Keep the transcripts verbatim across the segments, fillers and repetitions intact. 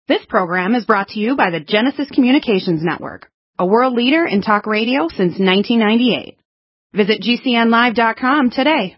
This program is brought to you by the Genesis Communications Network, a world leader in talk radio since nineteen ninety-eight. Visit G C N live dot com today.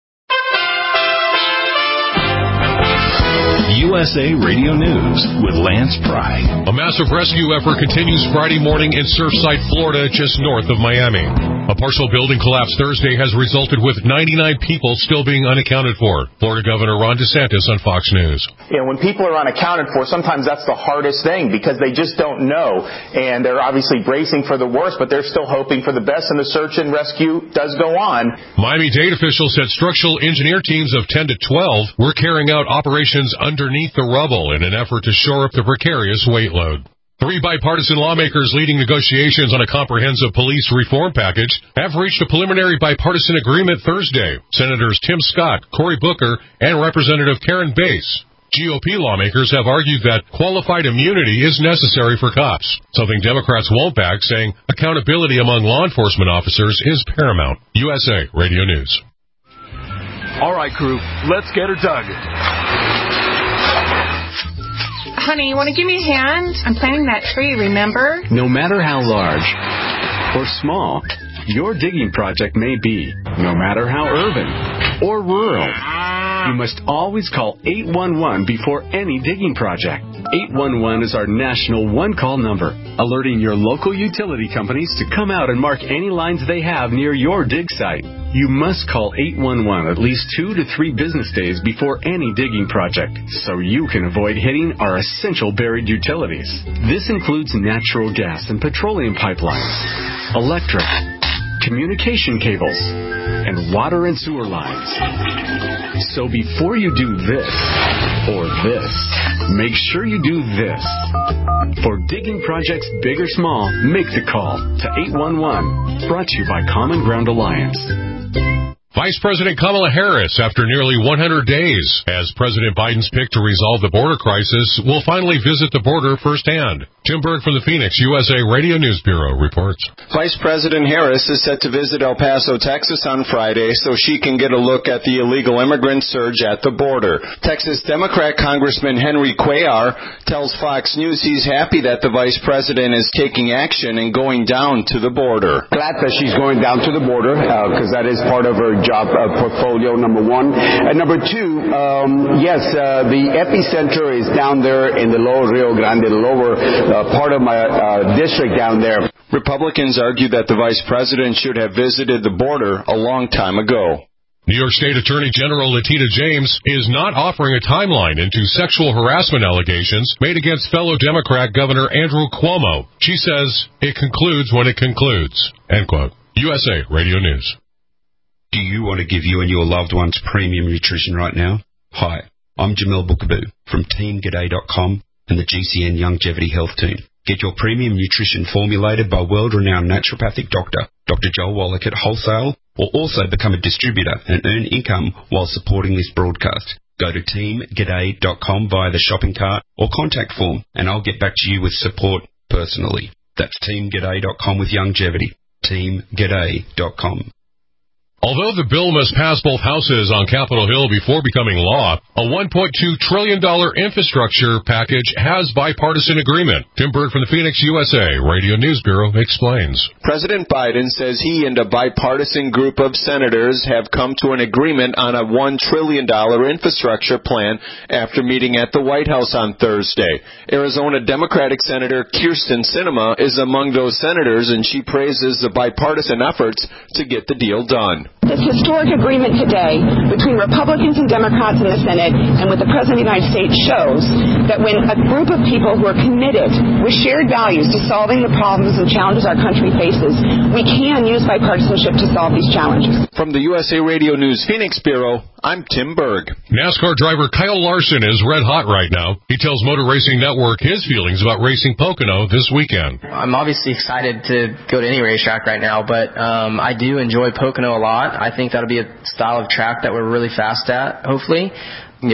U S A Radio News with Lance Pry. A massive rescue effort continues Friday morning in Surfside, Florida, just north of Miami. A partial building collapse Thursday has resulted with ninety-nine people still being unaccounted for. Florida Governor Ron DeSantis on Fox News. You know, when people are unaccounted for, sometimes that's the hardest thing because they just don't know. And they're obviously bracing for the worst, but they're still hoping for the best, and the search and rescue does go on. Miami-Dade officials said structural engineer teams of ten to twelve were carrying out operations underneath the rubble in an effort to shore up the precarious weight load. Three bipartisan lawmakers leading negotiations on a comprehensive police reform package have reached a preliminary bipartisan agreement Thursday. Senators Tim Scott, Cory Booker, and Representative Karen Bass. G O P lawmakers have argued that qualified immunity is necessary for cops, something Democrats won't back, saying accountability among law enforcement officers is paramount. U S A Radio News. All right, crew, let's get her dug. Honey, you want to give me a hand? I'm planting that tree, remember? No matter how large or small your digging project may be, no matter how urban or rural, you must always call eight one one before any digging project. eight one one is our national one-call number, alerting your local utility companies to come out and mark any lines they have near your dig site. You must call eight one one at least two to three business days before any digging project, so you can avoid hitting our essential buried utilities. This includes natural gas and petroleum pipelines, electric, communication cables, and water and sewer lines. So before you do this or this, make sure you do this. For digging projects big or small, make the call to eight one one. Brought to you by Common Ground Alliance. Vice President Kamala Harris, after nearly one hundred days, as President Biden's pick to resolve the border crisis, will finally visit the border firsthand. Tim Berg from the Phoenix U S A Radio News Bureau reports. Vice President Harris is set to visit El Paso, Texas on Friday so she can get a look at the illegal immigrant surge at the border. Texas Democrat Congressman Henry Cuellar tells Fox News he's happy that the Vice President is taking action and going down to the border. Glad that she's going down to the border because uh, that is part of her job uh, portfolio, number one. And number two, um, yes, uh, the epicenter is down there in the lower Rio Grande, the lower uh, part of my uh, district down there. Republicans argue that the vice president should have visited the border a long time ago. New York State Attorney General Letitia James is not offering a timeline into sexual harassment allegations made against fellow Democrat Governor Andrew Cuomo. She says it concludes when it concludes. End quote. U S A Radio News. Do you want to give you and your loved ones premium nutrition right now? Hi, I'm Jamil Bookaboo from Team G'day dot com and the G C N Longevity Health Team. Get your premium nutrition formulated by world-renowned naturopathic doctor, Doctor Joel Wallach at Wholesale, or also become a distributor and earn income while supporting this broadcast. Go to Team G'day dot com via the shopping cart or contact form, and I'll get back to you with support personally. That's Team G'day dot com with longevity. Team G'day dot com. Although the bill must pass both houses on Capitol Hill before becoming law, a one point two trillion dollars infrastructure package has bipartisan agreement. Tim Berg from the Phoenix U S A Radio News Bureau explains. President Biden says he and a bipartisan group of senators have come to an agreement on a one trillion dollars infrastructure plan after meeting at the White House on Thursday. Arizona Democratic Senator Kyrsten Sinema is among those senators, and she praises the bipartisan efforts to get the deal done. This historic agreement today between Republicans and Democrats in the Senate and with the President of the United States shows that when a group of people who are committed with shared values to solving the problems and challenges our country faces, we can use bipartisanship to solve these challenges. From the U S A Radio News Phoenix Bureau, I'm Tim Berg. NASCAR driver Kyle Larson is red hot right now. He tells Motor Racing Network his feelings about racing Pocono this weekend. I'm obviously excited to go to any racetrack right now, but um, I do enjoy Pocono a lot. I think that'll be a style of track that we're really fast at, hopefully. You know, it's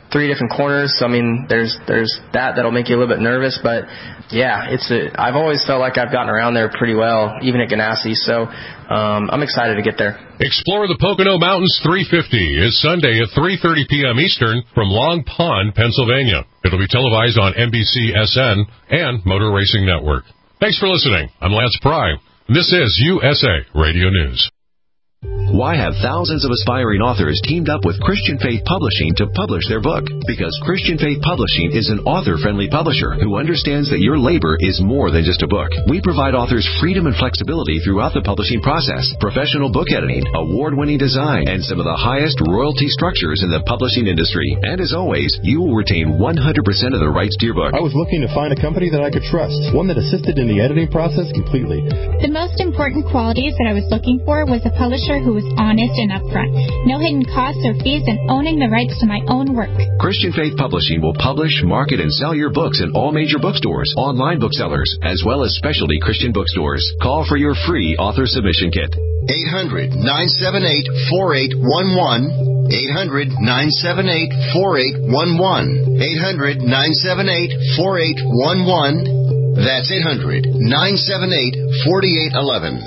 three different corners. So I mean, there's there's that that'll make you a little bit nervous, but yeah, it's a. I've always felt like I've gotten around there pretty well, even at Ganassi. So um, I'm excited to get there. Explore the Pocono Mountains three fifty is Sunday at three thirty p.m. Eastern from Long Pond, Pennsylvania. It'll be televised on N B C S N and Motor Racing Network. Thanks for listening. I'm Lance Pry. This is U S A Radio News. Why have thousands of aspiring authors teamed up with Christian Faith Publishing to publish their book? Because Christian Faith Publishing is an author-friendly publisher who understands that your labor is more than just a book. We provide authors freedom and flexibility throughout the publishing process, professional book editing, award-winning design, and some of the highest royalty structures in the publishing industry. And as always, you will retain one hundred percent of the rights to your book. I was looking to find a company that I could trust, one that assisted in the editing process completely. The most important qualities that I was looking for was a publisher who was honest and upfront, no hidden costs or fees, and owning the rights to my own work. Christian Faith Publishing will publish, market, and sell your books in all major bookstores, online booksellers, as well as specialty Christian bookstores. Call for your free author submission kit. eight hundred, nine seven eight, four eight one one. eight hundred, nine seven eight, four eight one one. eight hundred, nine seven eight, four eight one one. That's eight hundred, nine seven eight, four eight one one.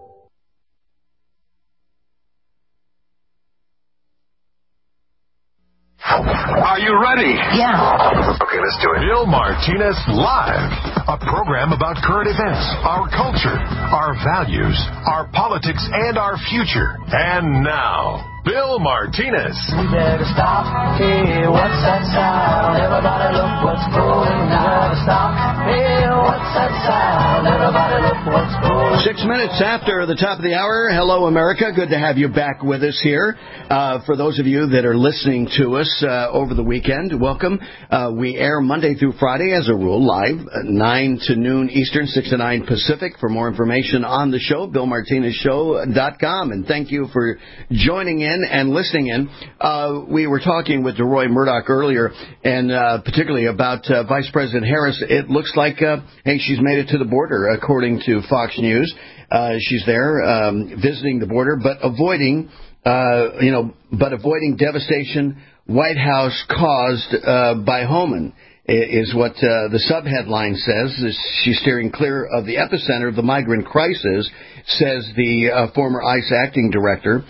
Are you ready? Yeah. Okay, let's do it. Bill Martinez Live, a program about current events, our culture, our values, our politics, and our future. And now, Bill Martinez. We better stop. Hey, what's that sound? Everybody look what's going on. Stop. Hey, what's that sound? Everybody look what's going on. Six minutes after the top of the hour. Hello, America. Good to have you back with us here. Uh, for those of you that are listening to us uh, over the weekend, welcome. Uh, we air Monday through Friday, as a rule, live, at nine to noon Eastern, six to nine Pacific. For more information on the show, bill martinez show dot com. And thank you for joining in and listening in. Uh, we were talking with DeRoy Murdoch earlier, and uh, particularly about uh, Vice President Harris. It looks like, uh, hey, she's made it to the border, according to Fox News. Uh, she's there um, visiting the border, but avoiding, uh, you know, but avoiding devastation White House caused uh, by Homan is what uh, the subheadline says. She's steering clear of the epicenter of the migrant crisis, says the uh, former ICE acting director.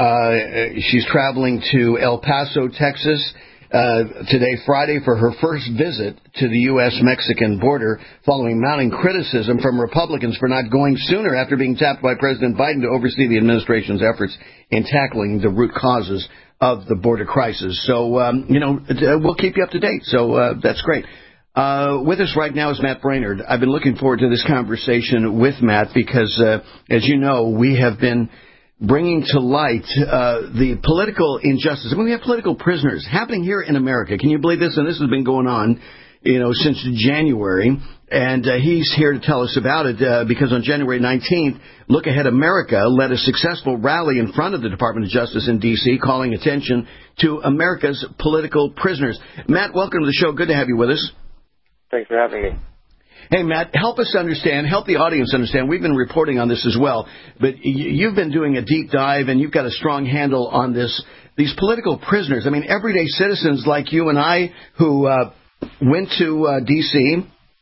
Uh, she's traveling to El Paso, Texas, uh, today, Friday, for her first visit to the U S Mexican border, following mounting criticism from Republicans for not going sooner after being tapped by President Biden to oversee the administration's efforts in tackling the root causes of the border crisis. So, um, you know, we'll keep you up to date. So uh, that's great. Uh, with us right now is Matt Braynard. I've been looking forward to this conversation with Matt because, uh, as you know, we have been bringing to light uh, the political injustice. I mean, we have political prisoners happening here in America. Can you believe this? And this has been going on, you know, since January. And uh, he's here to tell us about it uh, because on January nineteenth, Look Ahead America led a successful rally in front of the Department of Justice in D C, calling attention to America's political prisoners. Matt, welcome to the show. Good to have you with us. Thanks for having me. Hey, Matt, help us understand, help the audience understand. We've been reporting on this as well, but you've been doing a deep dive and you've got a strong handle on this. These political prisoners, I mean, everyday citizens like you and I who uh, went to uh, D C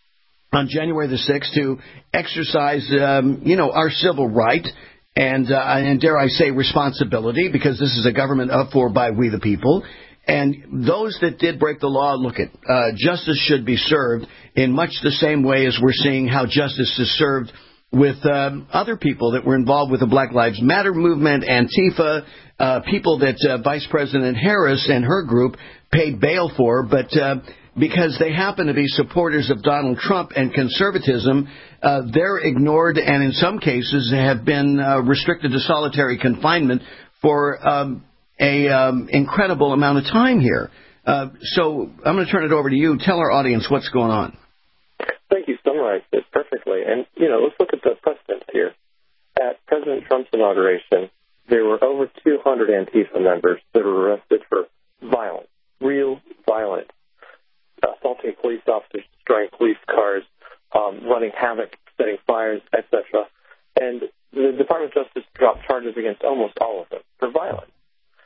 on January the sixth to exercise, um, you know, our civil right and, uh, and dare I say, responsibility, because this is a government of, for, by, we the people. And those that did break the law, look at, uh, justice should be served in much the same way as we're seeing how justice is served with um, other people that were involved with the Black Lives Matter movement, Antifa, uh, people that uh, Vice President Harris and her group paid bail for, but uh, because they happen to be supporters of Donald Trump and conservatism, uh, they're ignored and in some cases have been uh, restricted to solitary confinement for um a um, incredible amount of time here. Uh, so I'm going to turn it over to you. Tell our audience what's going on. Thank you. Summarized it perfectly. And, you know, let's look at the precedent here. At President Trump's inauguration, there were over two hundred Antifa members that were arrested for violence, real violence, assaulting police officers, destroying police cars, um, running havoc, setting fires, et cetera. And the Department of Justice dropped charges against almost all of them for violence.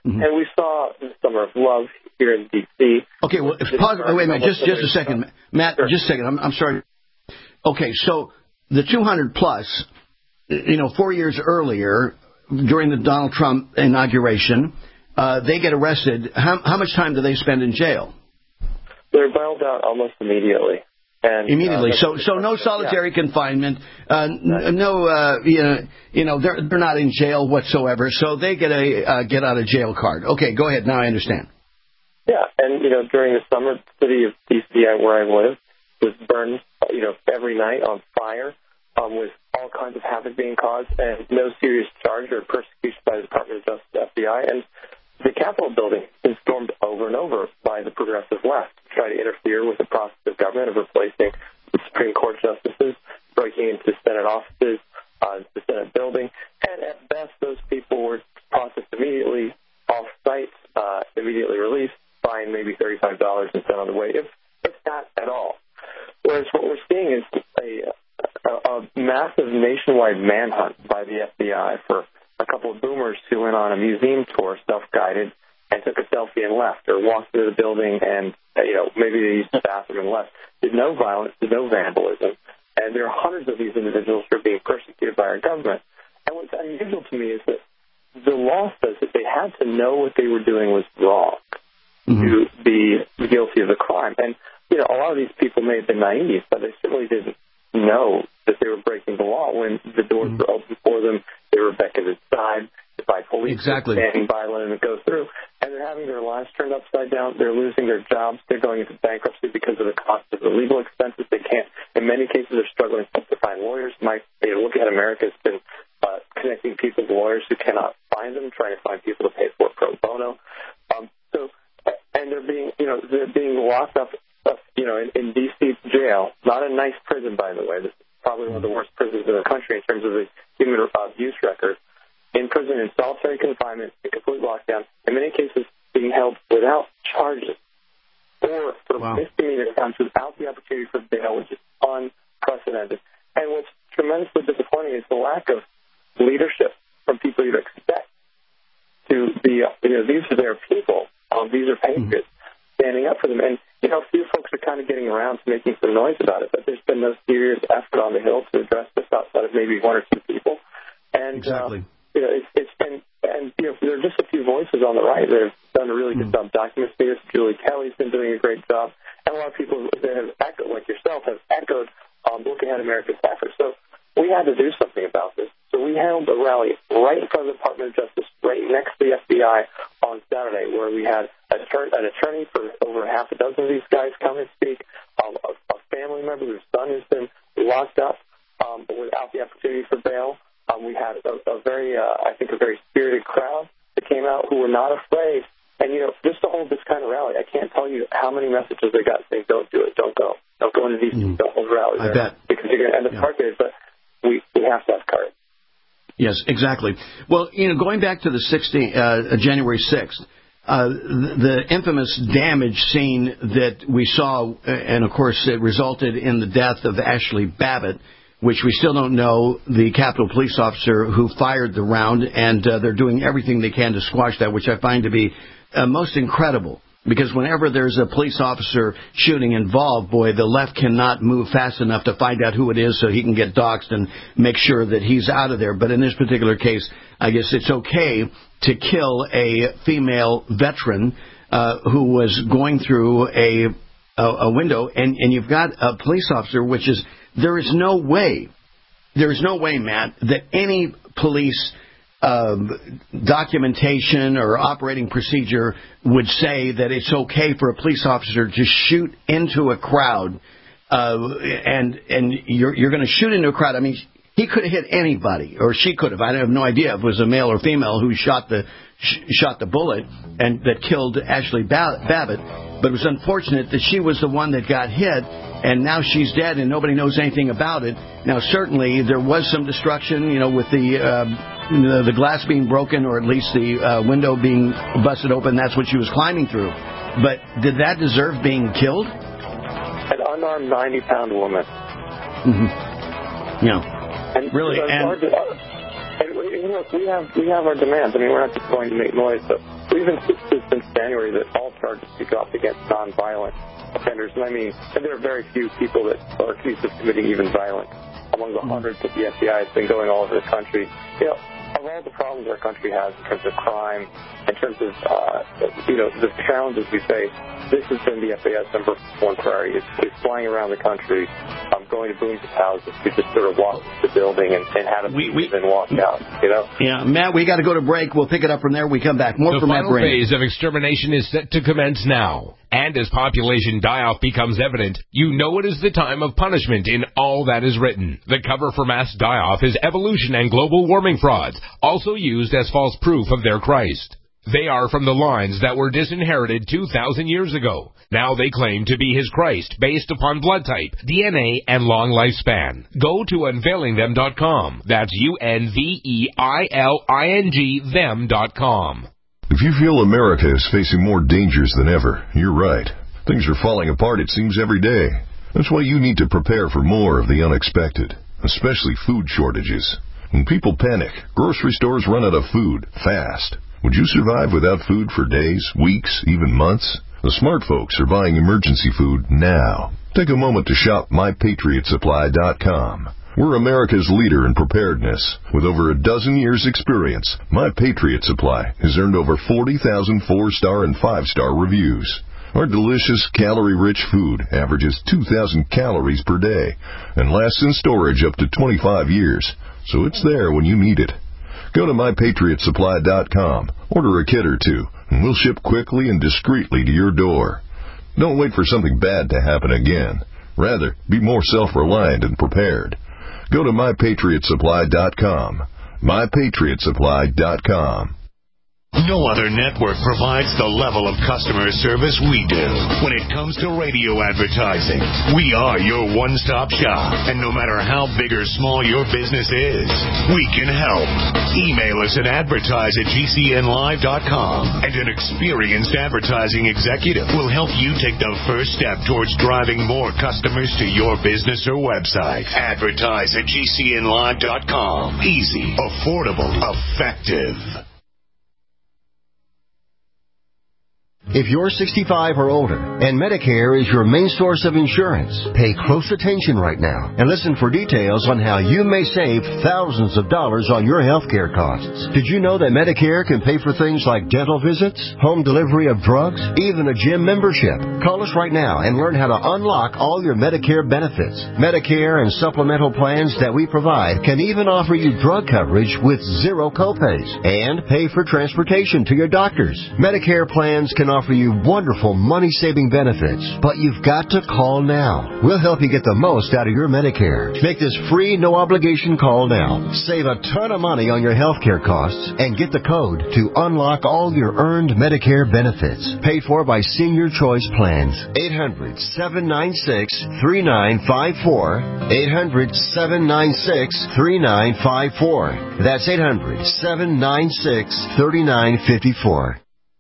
Mm-hmm. And we saw the Summer of Love here in D C. Okay, well, pause, oh, wait a minute, just just a second, Matt. Sure. Just a second. I'm, I'm sorry. Okay, so the two hundred plus, you know, four years earlier, during the Donald Trump inauguration, uh, they get arrested. How, how much time do they spend in jail? They're bailed out almost immediately. And, immediately. Uh, so, so no solitary yeah. confinement. Uh, no, uh, you know, you know, they're they're not in jail whatsoever. So they get a uh, get out of jail card. Okay, go ahead. Now I understand. Yeah, and you know, during the summer, the city of D C, where I live, was burned, you know, every night on fire, um, with all kinds of havoc being caused, and no serious charge or persecution by the Department of Justice, F B I, and the Capitol building is stormed over and over by the progressive left to try to interfere with the process of government of replacing the Supreme Court justices, breaking into Senate offices, uh, the Senate building, and at best, those people were processed immediately off-site, uh, immediately released, fined maybe thirty-five dollars and sent on the way, if, if not at all. Whereas what we're seeing is a, a, a massive nationwide manhunt by the F B I for a couple of boomers who went on a museum tour, self-guided, and took a selfie and left, or walked through the building and, you know, maybe they used the bathroom and left. Did no violence, did no vandalism. And there are hundreds of these individuals who are being persecuted by our government. And what's unusual to me is that the law says that they had to know what they were doing was wrong mm-hmm. to be guilty of the crime. And, you know, a lot of these people may have been naive, but they certainly didn't know that they were breaking the law when the doors mm-hmm. were open for them. They were beckoned aside by police exactly. standing by, letting it go through. And they're having their lives turned upside down. They're losing their jobs. They're going into bankruptcy because of the cost of the legal expenses. They can't, in many cases, they're struggling to find lawyers. My, you know, Look At America has been uh, connecting people to lawyers who cannot find them, trying to find people to pay for pro bono. Um, so, and they're being, you know, they're being locked up, uh, you know, in, in D C jail. Not a nice prison, by the way. This is probably one of the worst prisons in the country in terms of the human abuse record. In prison, in solitary confinement, in complete lockdown, in many cases being held without charges or for wow. misdemeanor crimes without the opportunity for bail, which is unprecedented. And what's tremendously disappointing is the lack of leadership from people you'd expect to be, you know, these are their people, um, these are patriots mm-hmm. standing up for them. And, you know, a few folks are kind of getting around to making some noise about it, but there's been no serious effort on the Hill to address this outside of maybe one or two people. And, exactly. Uh, You know, it's, it's been, and you know, there are just a few voices on the right that have done a really good mm. job documenting this. Julie Kelly's been doing a great job, and a lot of people that have echoed, like yourself, have echoed um, Look At America's efforts. So we had to do something about this. So we held a rally right in front of the Department of Justice, right next to the F B I on Saturday, where we had a turn, an attorney for over half a dozen of these guys come and speak, um, a, a family member whose son has been locked up um, without the opportunity for bail. Um, we had a, a very, uh, I think, a very spirited crowd that came out who were not afraid. And, you know, just to hold this kind of rally, I can't tell you how many messages they got saying, don't do it, don't go. Don't go into these, mm. don't hold rallies I there. Bet. Because you're going to end up yeah. targeted, but we, we have to have courage. Yes, exactly. Well, you know, going back to the sixteenth, uh, January sixth, uh, the, the infamous damage scene that we saw, and, of course, it resulted in the death of Ashley Babbitt, which we still don't know the Capitol police officer who fired the round, and uh, they're doing everything they can to squash that, which I find to be uh, most incredible. Because whenever there's a police officer shooting involved, boy, the left cannot move fast enough to find out who it is so he can get doxxed and make sure that he's out of there. But in this particular case, I guess it's okay to kill a female veteran uh, who was going through a, a, a window, and, and you've got a police officer, which is... There is no way, there is no way, Matt, that any police um, documentation or operating procedure would say that it's okay for a police officer to shoot into a crowd, uh, and and you're you're going to shoot into a crowd. I mean, he could have hit anybody, or she could have. I have no idea if it was a male or female who shot the sh- shot the bullet and that killed Ashley ba- Babbitt. But it was unfortunate that she was the one that got hit, and now she's dead and nobody knows anything about it. Now, certainly there was some destruction, you know, with the uh, the, the glass being broken, or at least the uh, window being busted open. That's what she was climbing through. But did that deserve being killed? An unarmed ninety-pound woman. Mm-hmm. Yeah. And really, and, and, to, uh, and you know, we have we have our demands. I mean, we're not just going to make noise, but we've insisted since January that all charges be dropped against nonviolent offenders. And I mean, and there are very few people that are accused of committing even violence among the hundreds that the F B I has been going all over the country. You know, of all the problems our country has in terms of crime, in terms of, uh, you know, the challenges we face, this has been the F B I's number one priority. It's, it's flying around the country, um, going to boomers' houses to just sort of walk the building and, and have a we, we, and walk out, you know? Yeah, Matt, we got to go to break. We'll pick it up from there. We come back. More the from Matt Braynard. The final phase of extermination is set to commence now. And as population die-off becomes evident, you know it is the time of punishment in all that is written. The cover for mass die-off is evolution and global warming frauds, also used as false proof of their Christ. They are from the lines that were disinherited two thousand years ago. Now they claim to be his Christ based upon blood type, D N A, and long lifespan. Go to unveiling them dot com. That's U N V E I L I N G them dot com. If you feel America is facing more dangers than ever, you're right. Things are falling apart, it seems, every day. That's why you need to prepare for more of the unexpected, especially food shortages. When people panic, grocery stores run out of food fast. Would you survive without food for days, weeks, even months? The smart folks are buying emergency food now. Take a moment to shop my patriot supply dot com. We're America's leader in preparedness. With over a dozen years' experience, My Patriot Supply has earned over forty thousand four-star and five-star reviews. Our delicious, calorie-rich food averages two thousand calories per day and lasts in storage up to twenty-five years, so it's there when you need it. Go to my patriot supply dot com, order a kit or two, and we'll ship quickly and discreetly to your door. Don't wait for something bad to happen again. Rather, be more self-reliant and prepared. Go to my patriot supply dot com. my patriot supply dot com. No other network provides the level of customer service we do. When it comes to radio advertising, we are your one-stop shop. And no matter how big or small your business is, we can help. Email us at advertise at G C N live dot com, and an experienced advertising executive will help you take the first step towards driving more customers to your business or website. Advertise at G C N live dot com. Easy, affordable, effective. If you're sixty-five or older and Medicare is your main source of insurance, pay close attention right now and listen for details on how you may save thousands of dollars on your health care costs. Did you know that Medicare can pay for things like dental visits, home delivery of drugs, even a gym membership? Call us right now and learn how to unlock all your Medicare benefits. Medicare and supplemental plans that we provide can even offer you drug coverage with zero copays and pay for transportation to your doctors. Medicare plans can offer you wonderful money-saving benefits, but you've got to call now. We'll help you get the most out of your Medicare. Make this free, no-obligation call now. Save a ton of money on your health care costs and get the code to unlock all your earned Medicare benefits. Paid for by Senior Choice Plans. eight hundred, seven nine six, three nine five four. eight hundred, seven nine six, three nine five four. That's eight hundred, seven nine six, three nine five four.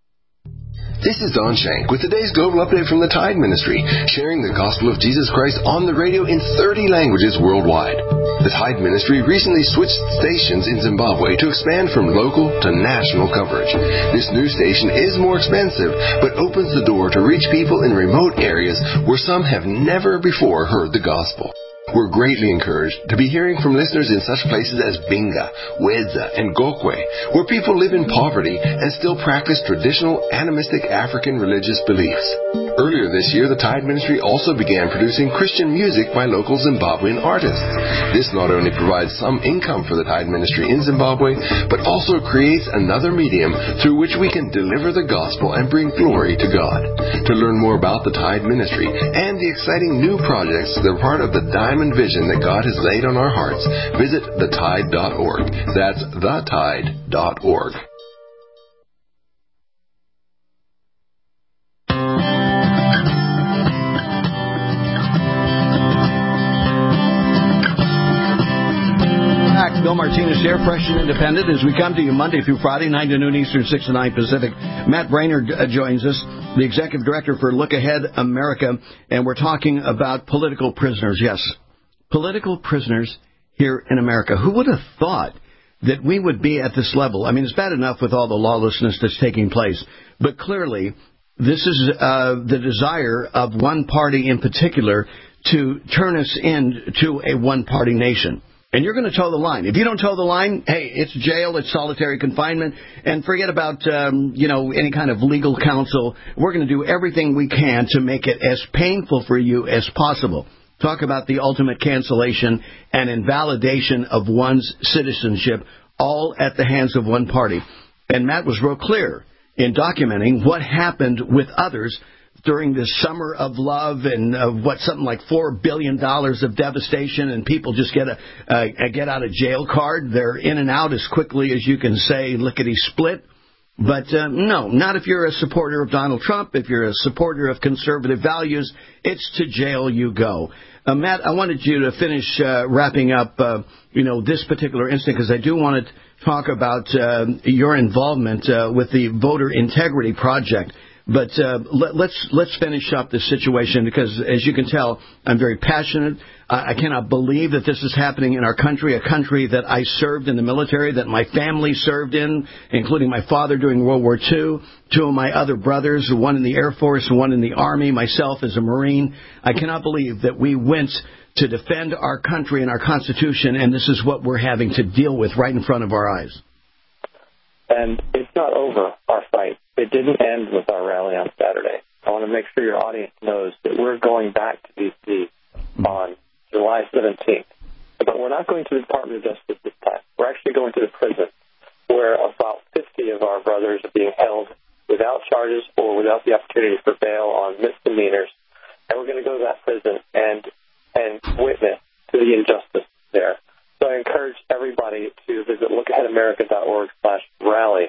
This is Don Shank with today's Global Update from the Tide Ministry, sharing the gospel of Jesus Christ on the radio in thirty languages worldwide. The Tide Ministry recently switched stations in Zimbabwe to expand from local to national coverage. This new station is more expensive, but opens the door to reach people in remote areas where some have never before heard the gospel. We're greatly encouraged to be hearing from listeners in such places as Binga, Wedza, and Gokwe, where people live in poverty and still practice traditional animistic African religious beliefs. Earlier this year, the Tide Ministry also began producing Christian music by local Zimbabwean artists. This not only provides some income for the Tide Ministry in Zimbabwe, but also creates another medium through which we can deliver the gospel and bring glory to God. To learn more about the Tide Ministry and the exciting new projects that are part of the Diamond Vision that God has laid on our hearts, visit the tide dot org. That's the tide dot org. Bill Martinez here, Fresh and Independent, as we come to you Monday through Friday, nine to noon Eastern, six to nine Pacific. Matt Braynard uh, joins us, the Executive Director for Look Ahead America, and we're talking about political prisoners. Yes, political prisoners here in America. Who would have thought that we would be at this level. I mean, it's bad enough with all the lawlessness that's taking place, but clearly this is uh, the desire of one party in particular to turn us into a one-party nation. And you're going to toe the line. If you don't toe the line, hey, it's jail, it's solitary confinement, and forget about, um, you know, any kind of legal counsel. We're going to do everything we can to make it as painful for you as possible. Talk about the ultimate cancellation and invalidation of one's citizenship, all at the hands of one party. And Matt was real clear in documenting what happened with others during this summer of love and uh, what something like four billion dollars of devastation, and people just get a, a, a get out of jail card. They're in and out as quickly as you can say lickety split. But uh, no, not if you're a supporter of Donald Trump. If you're a supporter of conservative values, it's to jail you go. Uh, Matt, I wanted you to finish uh, wrapping up, uh, you know, this particular instant, because I do want to talk about uh, your involvement uh, with the Voter Integrity Project. But uh, let, let's let's finish up this situation, because, as you can tell, I'm very passionate. I, I cannot believe that this is happening in our country, a country that I served in the military, that my family served in, including my father during World War Two, two of my other brothers, one in the Air Force and one in the Army, myself as a Marine. I cannot believe that we went to defend our country and our Constitution, and this is what we're having to deal with right in front of our eyes. And it's not over, our fight. It didn't end with our rally on Saturday. I want to make sure your audience knows that we're going back to D C on July seventeenth. But we're not going to the Department of Justice this time. We're actually going to the prison, where about fifty of our brothers are being held without charges or without the opportunity for bail on misdemeanors. And we're going to go to that prison and and witness to the injustice there. So I encourage everybody to visit lookaheadamerica.org slash rally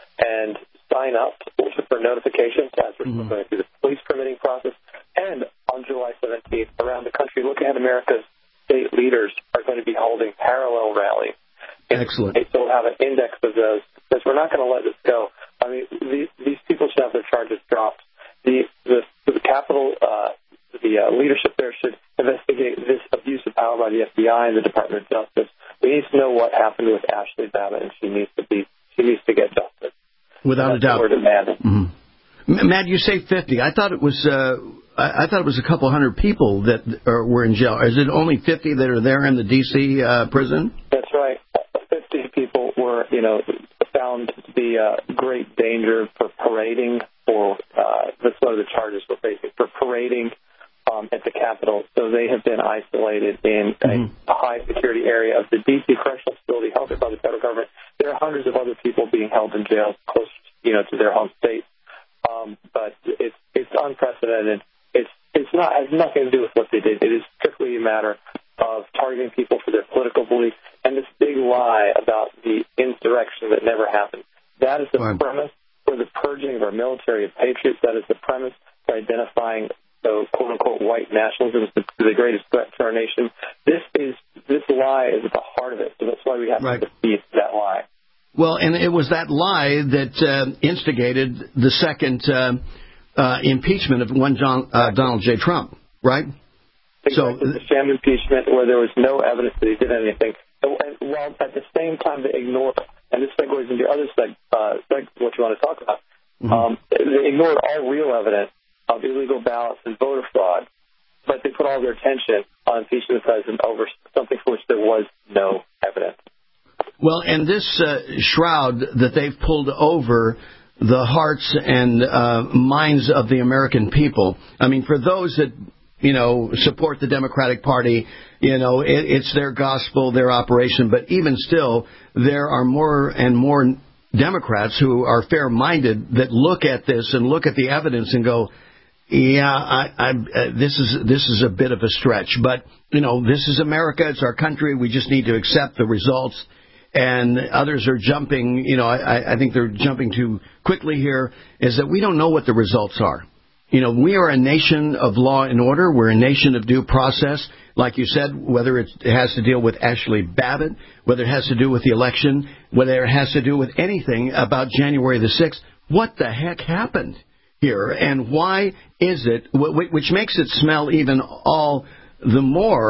and sign up for notifications as we're mm-hmm. going through the police permitting process. And on July seventeenth, around the country, Look Ahead America's state leaders are going to be holding parallel rallies. Excellent. And so we'll have an index of those, because we're not going to let this go. I mean, these, these people should have their charges dropped. The, the, the Capitol, uh, the uh, leadership there should investigate this abuse of power by the F B I and the Department of Justice. We need to know what happened with Ashley Babbitt, and she needs to be she needs to get justice. Without a doubt. We're demanding. Mm-hmm. Matt, you say fifty. I thought it was uh, I, I thought it was a couple hundred people that are, were in jail. Is it only fifty that are there in the D C uh, prison? That's right. Fifty people were, you know, found to be a uh, great danger for parading. For uh, that's one of the charges we're facing, for parading um, at the Capitol. So they have been isolated in mm-hmm. a, a high security area of the D C correctional facility held by the federal government. There are hundreds of other people being held in jail close, you know, to their home state. Um, but it's it's unprecedented. It's it's not has nothing to do with what they did. It is strictly a matter of targeting people for their political beliefs and this big lie about the insurrection that never happened. That is the right. premise for the purging of our military of patriots. That is the premise for identifying the quote unquote white nationalism as the, the greatest threat to our nation. This is this lie is at the heart of it. So that's why we have right. to defeat that lie. Well, and it was that lie that uh, instigated the second uh, uh, impeachment of one John, uh, Donald J. Trump, right? Exactly. So the sham impeachment where there was no evidence that he did anything. And, and while at the same time they ignored, and this segues into other seg, uh, seg, what you want to talk about, mm-hmm. um, they ignored all real evidence of illegal ballots and voter fraud, but they put all their attention on impeaching the president over something for which there was no evidence. Well, and this uh, shroud that they've pulled over the hearts and uh, minds of the American people, I mean, for those that, you know, support the Democratic Party, you know, it, it's their gospel, their operation, but even still, there are more and more Democrats who are fair-minded that look at this and look at the evidence and go, yeah, I, I, uh, this is this is a bit of a stretch, but, you know, this is America, it's our country, we just need to accept the results. And others are jumping, you know, I, I think they're jumping too quickly here, is that we don't know what the results are. You know, we are a nation of law and order. We're a nation of due process. Like you said, whether it has to deal with Ashley Babbitt, whether it has to do with the election, whether it has to do with anything about January the sixth, what the heck happened here? And why is it, which makes it smell even all the more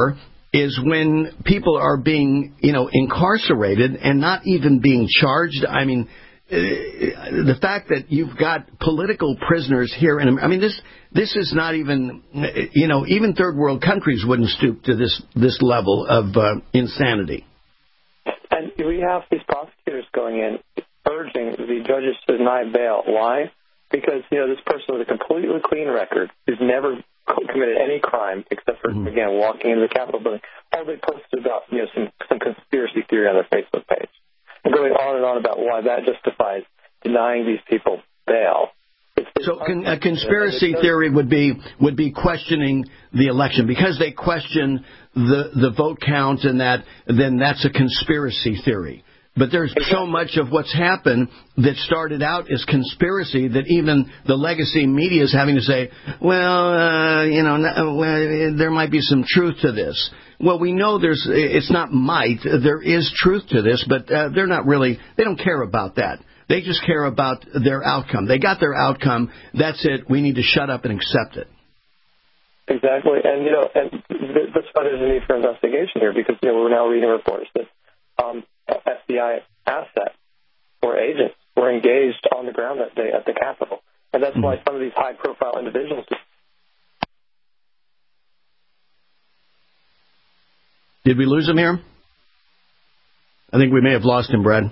is when people are being, you know, incarcerated and not even being charged. I mean, uh, the fact that you've got political prisoners here in, I mean, this this is not even, you know, even third world countries wouldn't stoop to this this level of uh, insanity. And we have these prosecutors going in urging the judges to deny bail. Why? Because, you know, this person with a completely clean record who's never committed any crime except for, mm-hmm. again, walking into the Capitol building. All they posted about, you know, some, some conspiracy theory on their Facebook page. And going on and on about why that justifies denying these people bail. It's, it's so con- a conspiracy theory would be would be questioning the election. Because they question the, the vote count and that, then that's a conspiracy theory. But there's so much of what's happened that started out as conspiracy that even the legacy media is having to say, well, uh, you know, well, there might be some truth to this. Well, we know there's, it's not might, there is truth to this, but uh, they're not really, they don't care about that. They just care about their outcome. They got their outcome. That's it. We need to shut up and accept it. Exactly. And, you know, and that's why there's a need for investigation here, because, you know, we're now reading reports that um, F B I assets or agents were engaged on the ground that day at the Capitol. And that's mm-hmm. why some of these high-profile individuals... Did we lose him here? I think we may have lost him, Brad.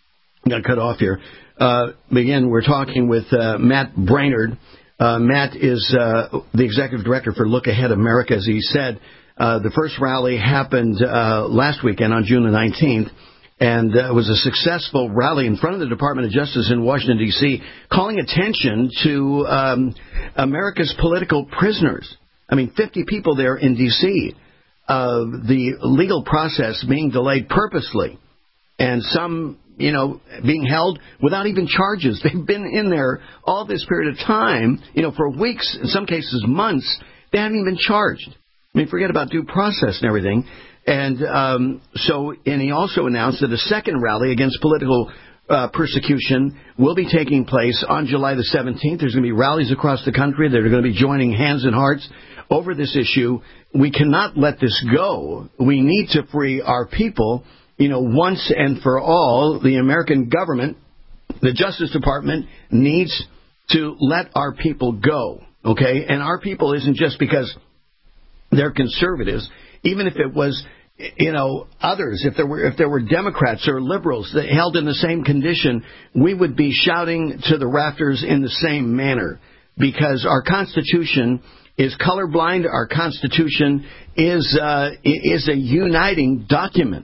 Got cut off here. Uh, again, we're talking with uh, Matt Brainerd. Uh, Matt is uh, the executive director for Look Ahead America. As he said, uh, the first rally happened uh, last weekend on June the nineteenth. And uh, it was a successful rally in front of the Department of Justice in Washington, D C, calling attention to um, America's political prisoners. I mean, fifty people there in D C Uh, the legal process being delayed purposely, and some, you know, being held without even charges. They've been in there all this period of time, you know, for weeks, in some cases months. They haven't even been charged. I mean, forget about due process and everything. And um, so, and he also announced that a second rally against political uh, persecution will be taking place on July the seventeenth. There's going to be rallies across the country that are going to be joining hands and hearts over this issue. We cannot let this go. We need to free our people, you know, once and for all. The American government, the Justice Department, needs to let our people go, okay? And our people isn't just because they're conservatives. Even if it was, you know, others, if there were if there were Democrats or liberals that held in the same condition, we would be shouting to the rafters in the same manner, because our Constitution is colorblind. Our Constitution is uh, is a uniting document.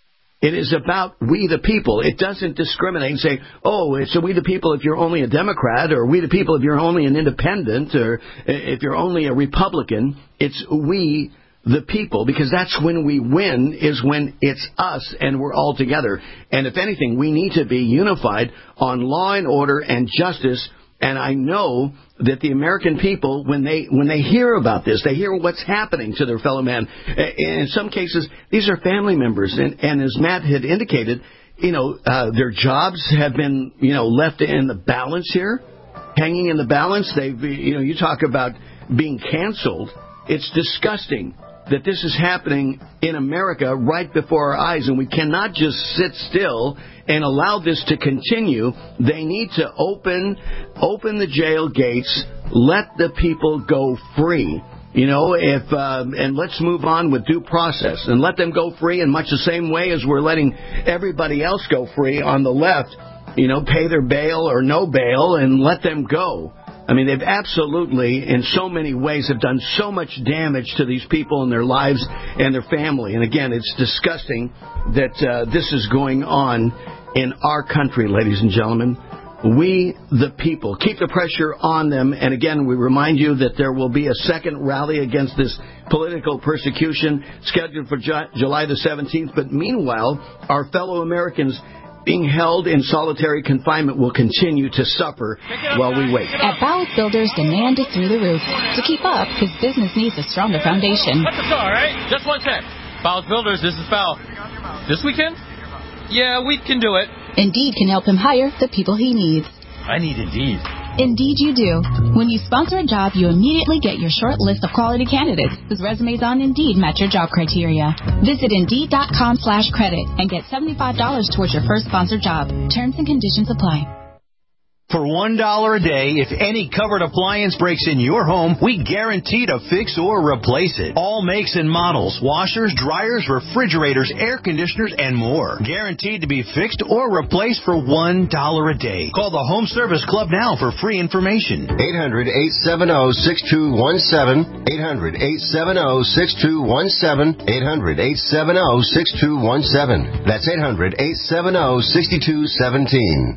It is about we the people. It doesn't discriminate and say, oh, it's a we the people if you're only a Democrat, or we the people if you're only an independent, or if you're only a Republican. It's we the people, because that's when we win, is when it's us and we're all together. And if anything, we need to be unified on law and order and justice. And I know that the American people, when they when they hear about this, they hear what's happening to their fellow man. In some cases, these are family members. And, and as Matt had indicated, you know, uh, their jobs have been, you know, left in the balance here, hanging in the balance. They've, you know, you talk about being canceled. It's disgusting that this is happening in America right before our eyes, and we cannot just sit still and allow this to continue. They need to open open the jail gates, let the people go free. You know, if um, and let's move on with due process and let them go free in much the same way as we're letting everybody else go free on the left. You know, pay their bail or no bail and let them go. I mean, they've absolutely, in so many ways, have done so much damage to these people and their lives and their family. And again, it's disgusting that uh, this is going on in our country, ladies and gentlemen. We, the people, keep the pressure on them. And again, we remind you that there will be a second rally against this political persecution scheduled for Ju- July the seventeenth. But meanwhile, our fellow Americans being held in solitary confinement will continue to suffer while we wait. At Bowles Builders, demand is through the roof. To keep up, his business needs a stronger foundation. What's the star, right? Just one sec. Bowles Builders, this is Val. This weekend? Yeah, we can do it. Indeed can help him hire the people he needs. I need Indeed. Indeed you do. When you sponsor a job, you immediately get your short list of quality candidates whose resumes on Indeed match your job criteria. Visit Indeed.com slash credit and get seventy-five dollars towards your first sponsored job. Terms and conditions apply. For one dollar a day, if any covered appliance breaks in your home, we guarantee to fix or replace it. All makes and models, washers, dryers, refrigerators, air conditioners, and more. Guaranteed to be fixed or replaced for one dollar a day. Call the Home Service Club now for free information. eight hundred, eight seven zero, six two one seven. eight hundred, eight seven zero, six two one seven. eight hundred, eight seven zero, six two one seven. That's eight hundred, eight seven zero, six two one seven.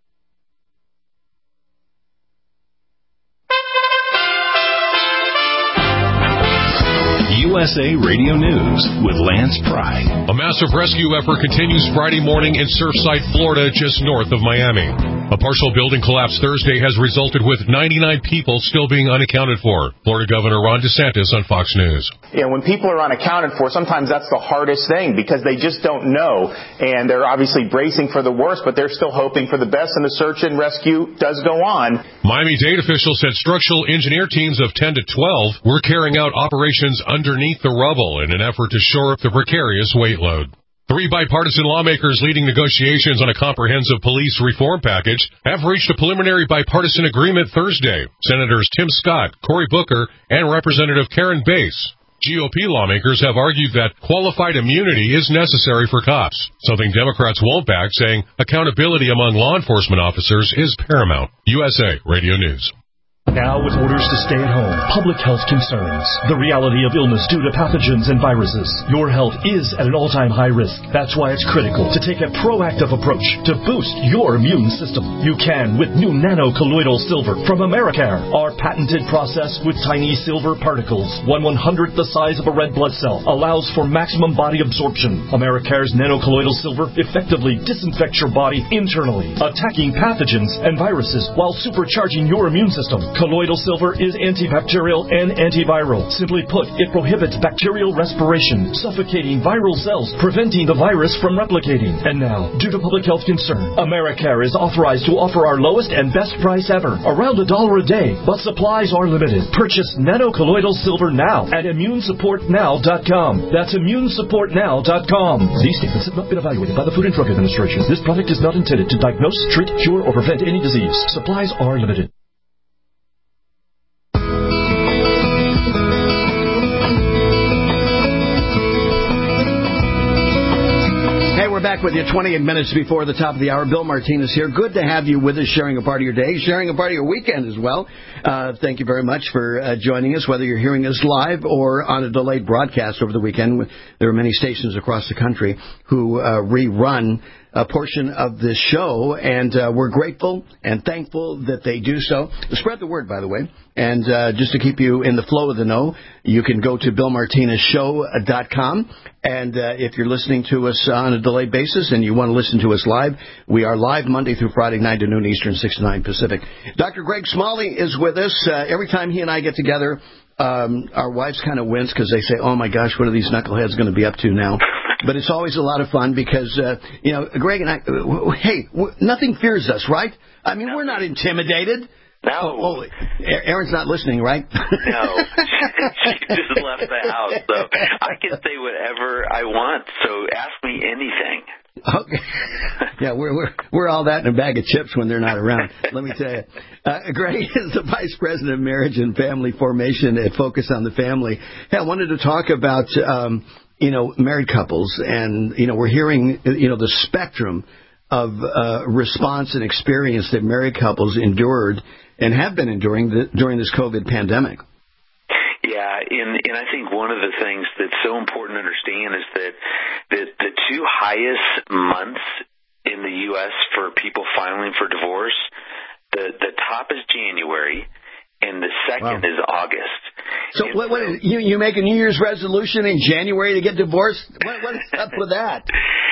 U S A Radio News with Lance Pry. A massive rescue effort continues Friday morning in Surfside, Florida, just north of Miami. A partial building collapse Thursday has resulted with ninety-nine people still being unaccounted for. Florida Governor Ron DeSantis on Fox News. You know, when people are unaccounted for, sometimes that's the hardest thing because they just don't know. And they're obviously bracing for the worst, but they're still hoping for the best, and the search and rescue does go on. Miami-Dade officials said structural engineer teams of ten to twelve were carrying out operations underneath the rubble in an effort to shore up the precarious weight load. Three bipartisan lawmakers leading negotiations on a comprehensive police reform package have reached a preliminary bipartisan agreement Thursday. Senators Tim Scott, Cory Booker, and Representative Karen Bass. G O P lawmakers have argued that qualified immunity is necessary for cops, something Democrats won't back, saying accountability among law enforcement officers is paramount. U S A Radio News. Now with orders to stay at home, public health concerns, the reality of illness due to pathogens and viruses, your health is at an all-time high risk. That's why it's critical to take a proactive approach to boost your immune system. You can with new nano-colloidal silver from Americare. Our patented process with tiny silver particles, one one-hundredth the size of a red blood cell, allows for maximum body absorption. Americare's nano-colloidal silver effectively disinfects your body internally, attacking pathogens and viruses while supercharging your immune system. Colloidal silver is antibacterial and antiviral. Simply put, it prohibits bacterial respiration, suffocating viral cells, preventing the virus from replicating. And now, due to public health concern, Americare is authorized to offer our lowest and best price ever, around a dollar a day, but supplies are limited. Purchase nano-colloidal silver now at immune support now dot com. That's immune support now dot com. These statements have not been evaluated by the Food and Drug Administration. This product is not intended to diagnose, treat, cure, or prevent any disease. Supplies are limited. We're back with you twenty-eight minutes before the top of the hour. Bill Martinez here. Good to have you with us, sharing a part of your day, sharing a part of your weekend as well. Uh, thank you very much for uh, joining us, whether you're hearing us live or on a delayed broadcast over the weekend. There are many stations across the country who uh, rerun a portion of this show, and uh, we're grateful and thankful that they do so. Spread the word, by the way. And uh, just to keep you in the flow of the know, you can go to bill martinez show dot com. And uh, if you're listening to us on a delayed basis and you want to listen to us live, we are live Monday through Friday, nine to noon Eastern, six to nine Pacific. Doctor Greg Smalley is with us. Uh, every time he and I get together, um, our wives kind of wince because they say, oh, my gosh, what are these knuckleheads going to be up to now? But it's always a lot of fun because, uh, you know, Greg and I, uh, hey, w- nothing fears us, right? I mean, we're not intimidated. No. Oh, oh, Erin's not listening, right? No. She just left the house, so I can say whatever I want, so ask me anything. Okay. Yeah, we're we're we're all that in a bag of chips when they're not around. Let me tell you. Uh, Greg is the Vice President of Marriage and Family Formation at Focus on the Family. Hey, I wanted to talk about, um, you know, married couples, and, you know, we're hearing, you know, the spectrum of uh, response and experience that married couples endured and have been enduring the, during this COVID pandemic. Yeah, and, and I think one of the things that's so important to understand is that the, the two highest months in the U S for people filing for divorce, the, the top is January, and the second wow. is August. So, what, what is, you you make a New Year's resolution in January to get divorced? What, what is up with that?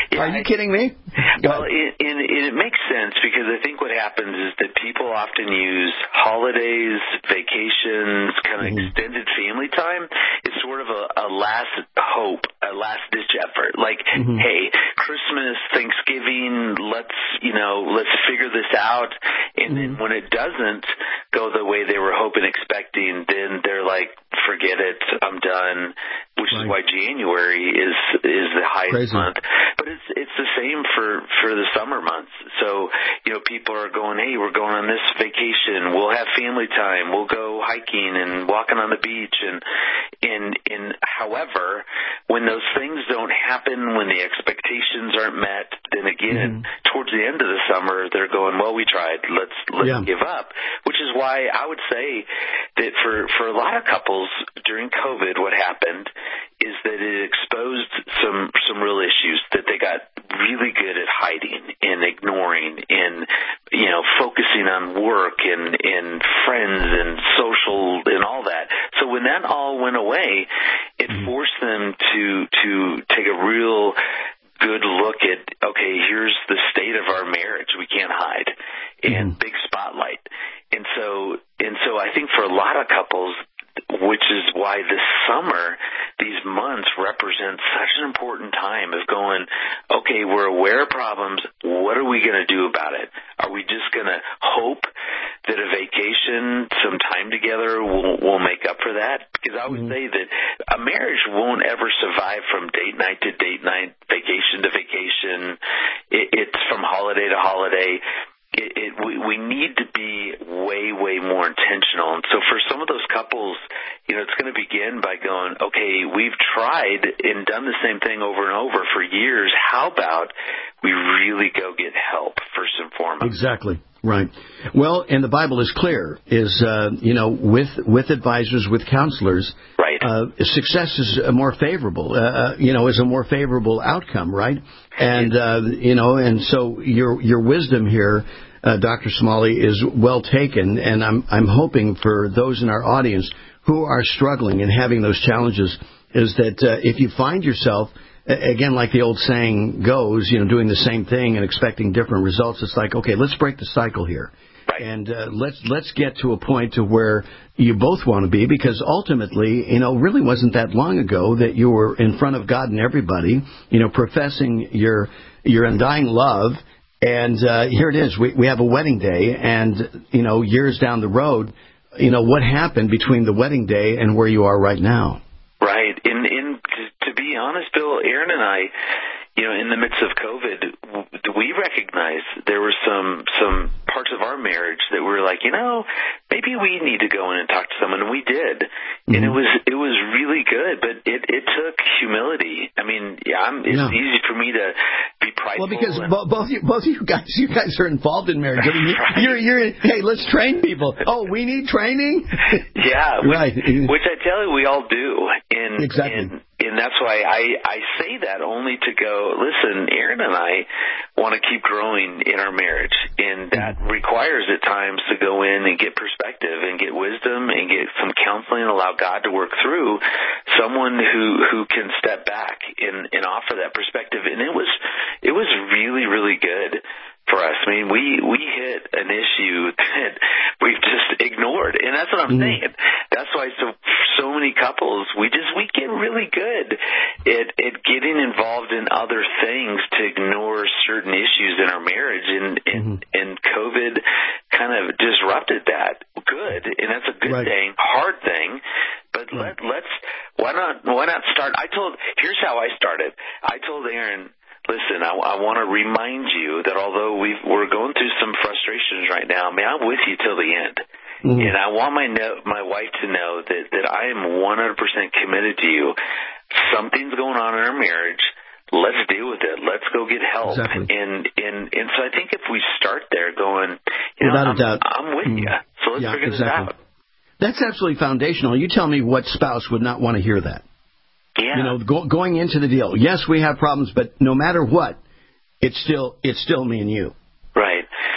Yeah, Are you kidding me? Well, it, it, it makes sense because I think what happens is that people often use holidays, vacations, kind of mm-hmm. extended family time. It's sort of a, a last hope, a last-ditch effort. Like, mm-hmm. hey, Christmas, Thanksgiving, let's, you know, let's figure this out. And mm-hmm. then when it doesn't go the way they were hoping, expecting, then they're like, forget it, I'm done, which right. is why January is is the highest Crazy. month. But it's it's the same for, for the summer months. So, you know, people are going, hey, we're going on this vacation. We'll have family time. We'll go hiking and walking on the beach. And, and, and however, when those things don't happen, when the expectations aren't met, then again, mm-hmm. towards the end of the summer, they're going, well, we tried. Let's, let's yeah. give up. Which is why I would say that for, for a lot of couples during COVID, what happened is that it exposed some, some real issues that they got really good at hiding and ignoring and, you know, focusing on work and, and friends and social and all that. So when that all went away, it forced them to, to take a real good look at, okay, here's the state of our marriage. We can't hide. And mm-hmm. big spotlight. And so, and so I think for a lot of couples, which is why this summer, these months represent such an important time of going, okay, we're aware of problems. What are we going to do about it? Are we just going to hope that a vacation, some time together will, will make up for that? Because I would mm-hmm. say that a marriage won't ever survive from date night to date night, vacation to vacation. It, it's from holiday to holiday. It, it, we, we need to be way, way more intentional. And so for some of those couples, you know, it's going to begin by going, okay, we've tried and done the same thing over and over for years. How about we really go get help first and foremost? Exactly. Right. Well, and the Bible is clear, is, uh, you know, with with advisors, with counselors, right. uh, success is more favorable, uh, you know, is a more favorable outcome, right? And, uh, you know, and so your your wisdom here, uh, Doctor Smalley, is well taken, and I'm I'm hoping for those in our audience who are struggling and having those challenges is that uh, if you find yourself, again, like the old saying goes, you know, doing the same thing and expecting different results, it's like, okay, let's break the cycle here. Right. And uh, let's let's get to a point to where you both want to be, because ultimately, you know, really wasn't that long ago that you were in front of God and everybody, you know, professing your your undying love. And uh, here it is. We, we have a wedding day, and, you know, years down the road, you know, what happened between the wedding day and where you are right now? Right. In, in to be honest, Bill, Aaron and I, you know, in the midst of COVID, we recognized there were some some parts of our marriage that were like, you know, maybe we need to go in and talk to someone, and we did, mm-hmm. and it was it was really good, but it, it took humility. I mean, yeah, I'm, it's yeah. easy for me to be prideful. Well, because and, bo- both you, both of you guys, you guys are involved in marriage. I mean, right. You're you're hey, let's train people. Oh, we need training. Yeah, right. Which, which I tell you, we all do, and exactly. And, And that's why I, I say that only to go, listen, Aaron and I want to keep growing in our marriage. And that requires at times to go in and get perspective and get wisdom and get some counseling and allow God to work through someone who, who can step back and, and offer that perspective. And it was, it was really, really good for us. I mean, we, we hit an issue that we've just ignored. And that's what I'm mm-hmm. saying. That's why so, so many couples, we just, we get really good at, at getting involved in other things to ignore certain issues in our marriage. And, and, mm-hmm. and COVID kind of disrupted that. Good. And that's a good right. thing, hard thing. But right. let, let's, why not, why not start? I told, here's how I started. I told Aaron, listen, I, I want to remind you that although we've, we're going through some frustrations right now, I mean, I'm with you till the end. Mm-hmm. And I want my no, my wife to know that, that I am one hundred percent committed to you. Something's going on in our marriage. Let's deal with it. Let's go get help. Exactly. And, and and so I think if we start there going, you know, Without I'm, a doubt. I'm with mm-hmm. you. So let's yeah, figure exactly. this out. That's absolutely foundational. You tell me what spouse would not want to hear that. Yeah. You know, go, going into the deal. Yes, we have problems, but no matter what, it's still it's still me and you. Right. And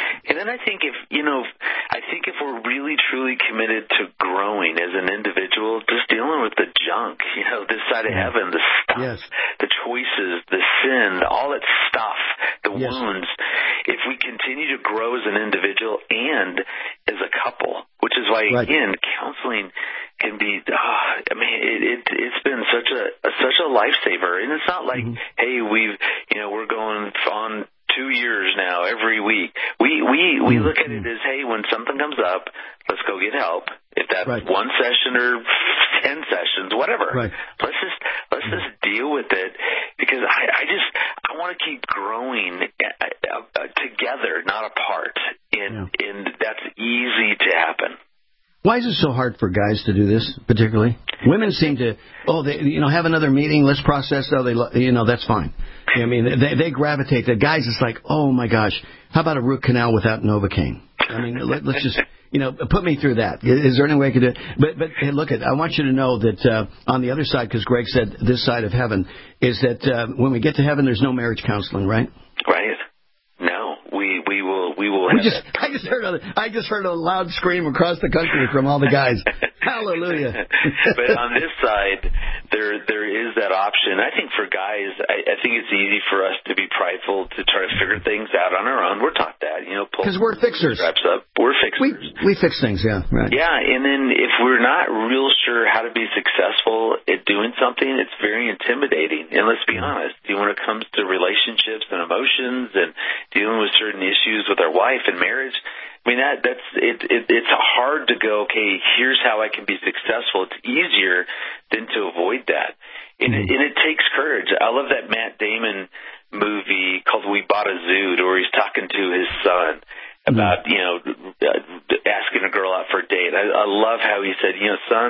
then I think if, you know, I think if we're really, truly committed to growing as an individual, just dealing with the junk, you know, this side of heaven, the stuff, yes. the choices, the sin, all that stuff, the yes. wounds, if we continue to grow as an individual and as a couple, which is why, right. again, counseling can be, oh, I mean, it, it, it's been such a, a such a lifesaver. And it's not like, mm-hmm. hey, we've, you know, we're going on two years now every week. We, we, we mm-hmm. look at it as, hey, when something comes up, let's go get help. If that's right. one session or ten sessions, whatever. Right. Let's just, let's mm-hmm. just deal with it because I, I just, I want to keep growing uh, uh, together, not apart. And, yeah. and that's easy to happen. Why is it so hard for guys to do this, particularly? Women seem to, oh, they, you know, have another meeting, let's process, oh, they, you know, that's fine. I mean, they, they gravitate. The guys, it's like, oh, my gosh, how about a root canal without Novocaine? I mean, let, let's just, you know, put me through that. Is there any way I could do it? But, but hey, look, at, I want you to know that uh, on the other side, because Greg said this side of heaven, is that uh, when we get to heaven, there's no marriage counseling, right? Right. No, we we will we will. We have just, I just heard a I just heard a loud scream across the country from all the guys. Hallelujah! But on this side, there there is that option. I think for guys, I, I think it's easy for us to be prideful to try to figure things out on our own. We're taught that, you know, because we're fixers. Straps up. We're fixers. We we fix things, yeah, right. Yeah, and then if we're not real sure how to be successful at doing something, it's very intimidating. And let's be honest, when it comes to relationships and emotions and dealing with certain issues with our wife and marriage, I mean, that that's it, it. It's hard to go, okay, here's how I can be successful. It's easier than to avoid that. And, mm-hmm. it, and it takes courage. I love that Matt Damon movie called We Bought a Zoo, where he's talking to his son about, mm-hmm. you know, asking a girl out for a date. I, I love how he said, you know, son,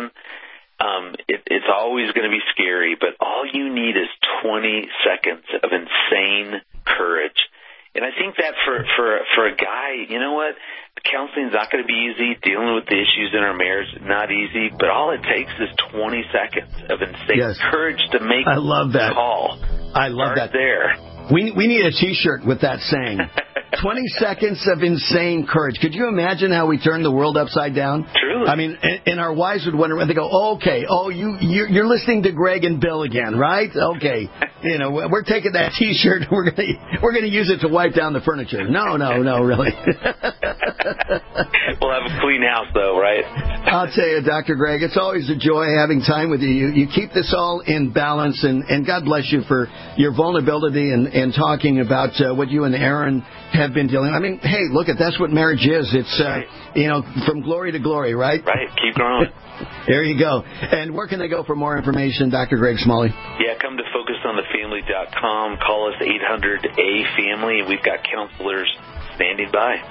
um, it, it's always going to be scary, but all you need is twenty seconds of insane courage. And I think that for, for, for a guy, you know what? Counseling's not going to be easy. Dealing with the issues in our marriage, not easy. But all it takes is twenty seconds of insane yes. courage to make I love that. a call. I love Start that. there. We we need a T-shirt with that saying. twenty seconds of insane courage. Could you imagine how we turn the world upside down? Truly. I mean, and, and our wives would wonder, they go, oh, okay, oh, you, you're, you're listening to Greg and Bill again, right? Okay. You know, we're taking that T-shirt, we're going to we're gonna use it to wipe down the furniture. No, no, no, really. We'll have a clean house, though, right? I'll tell you, Doctor Greg, it's always a joy having time with you. You, you keep this all in balance, and, and God bless you for your vulnerability and, and talking about uh, what you and Aaron have been dealing. I mean, hey, look, at that's what marriage is. It's, uh, right. you know, from glory to glory, right? Right. Keep growing. There you go. And where can they go for more information, Doctor Greg Smalley? Yeah, come to focus on the family dot com. Call us eight hundred A family, and we've got counselors standing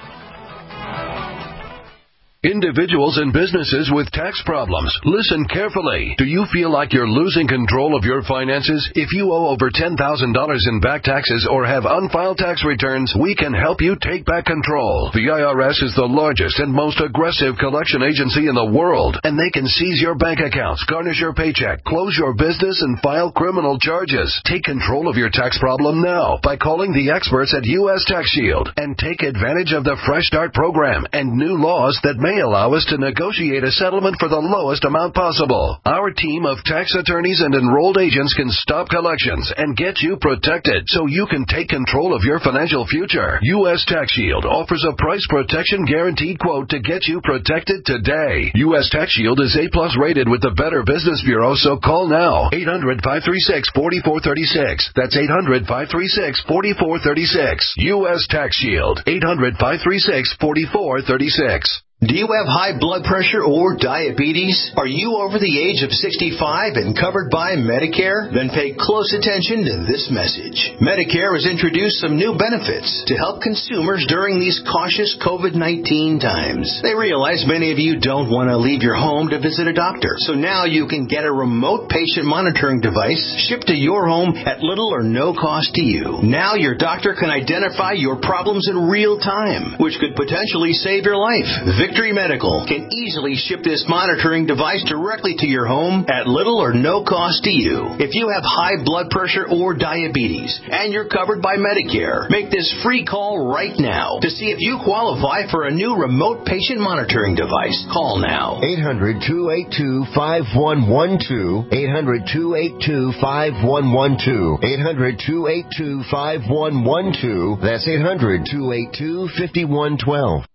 by. Individuals and businesses with tax problems, listen carefully. Do you feel like you're losing control of your finances? If you owe over ten thousand dollars in back taxes or have unfiled tax returns, we can help you take back control. The I R S is the largest and most aggressive collection agency in the world, and they can seize your bank accounts, garnish your paycheck, close your business, and file criminal charges. Take control of your tax problem now by calling the experts at U S Tax Shield and take advantage of the Fresh Start program and new laws that may allow us to negotiate a settlement for the lowest amount possible. Our team of tax attorneys and enrolled agents can stop collections and get you protected so you can take control of your financial future. U S Tax Shield offers a price protection guaranteed quote to get you protected today. U S Tax Shield is A plus rated with the Better Business Bureau, so call now. eight hundred, five three six, four four three six. That's eight hundred, five three six, four four three six. U S Tax Shield. eight hundred, five three six, four four three six. Do you have high blood pressure or diabetes? Are you over the age of sixty-five and covered by Medicare? Then pay close attention to this message. Medicare has introduced some new benefits to help consumers during these cautious COVID nineteen times. They realize many of you don't want to leave your home to visit a doctor. So now you can get a remote patient monitoring device shipped to your home at little or no cost to you. Now your doctor can identify your problems in real time, which could potentially save your life. Victory Medical can easily ship this monitoring device directly to your home at little or no cost to you. If you have high blood pressure or diabetes and you're covered by Medicare, make this free call right now to see if you qualify for a new remote patient monitoring device. Call now. eight hundred, two eight two, five one one two. eight hundred, two eight two, five one one two. eight hundred, two eight two, five one one two. That's eight hundred, two eight two, five one one two.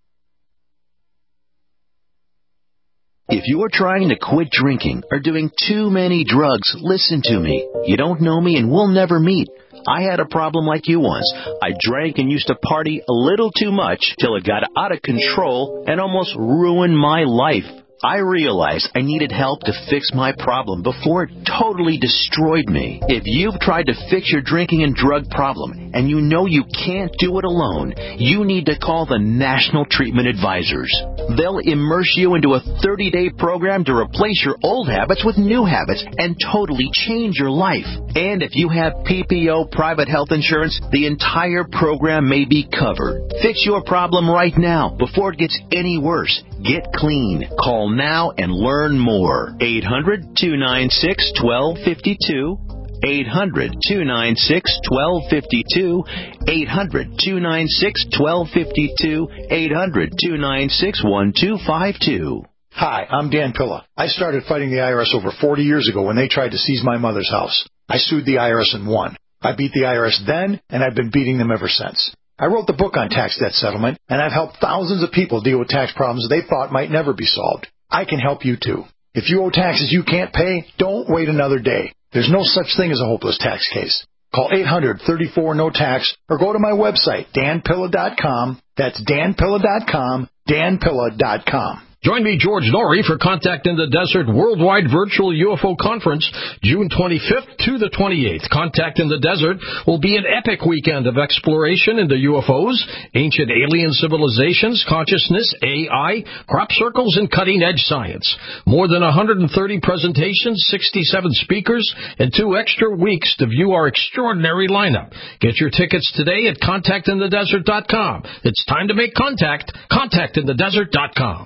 If you're trying to quit drinking or doing too many drugs, listen to me. You don't know me and we'll never meet. I had a problem like you once. I drank and used to party a little too much till it got out of control and almost ruined my life. I realized I needed help to fix my problem before it totally destroyed me. If you've tried to fix your drinking and drug problem and you know you can't do it alone, you need to call the National Treatment Advisors. They'll immerse you into a thirty-day program to replace your old habits with new habits and totally change your life. And if you have P P O private health insurance, the entire program may be covered. Fix your problem right now before it gets any worse. Get clean. Call now and learn more. eight hundred, two nine six, one two five two. eight hundred, two nine six, one two five two. eight hundred, two nine six, one two five two. eight hundred, two nine six, one two five two. Hi, I'm Dan Pilla. I started fighting the I R S over forty years ago when they tried to seize my mother's house. I sued the I R S and won. I beat the I R S then, and I've been beating them ever since. I wrote the book on tax debt settlement, and I've helped thousands of people deal with tax problems they thought might never be solved. I can help you, too. If you owe taxes you can't pay, don't wait another day. There's no such thing as a hopeless tax case. Call eight hundred, thirty-four, no tax or go to my website, dan pilla dot com. That's dan pilla dot com, dan pilla dot com. Join me, George Norrie, for Contact in the Desert Worldwide Virtual U F O Conference, June twenty-fifth to the twenty-eighth. Contact in the Desert will be an epic weekend of exploration into U F Os, ancient alien civilizations, consciousness, A I, crop circles, and cutting-edge science. More than one hundred thirty presentations, sixty-seven speakers, and two extra weeks to view our extraordinary lineup. Get your tickets today at contact in the desert dot com. It's time to make contact. contact in the desert dot com.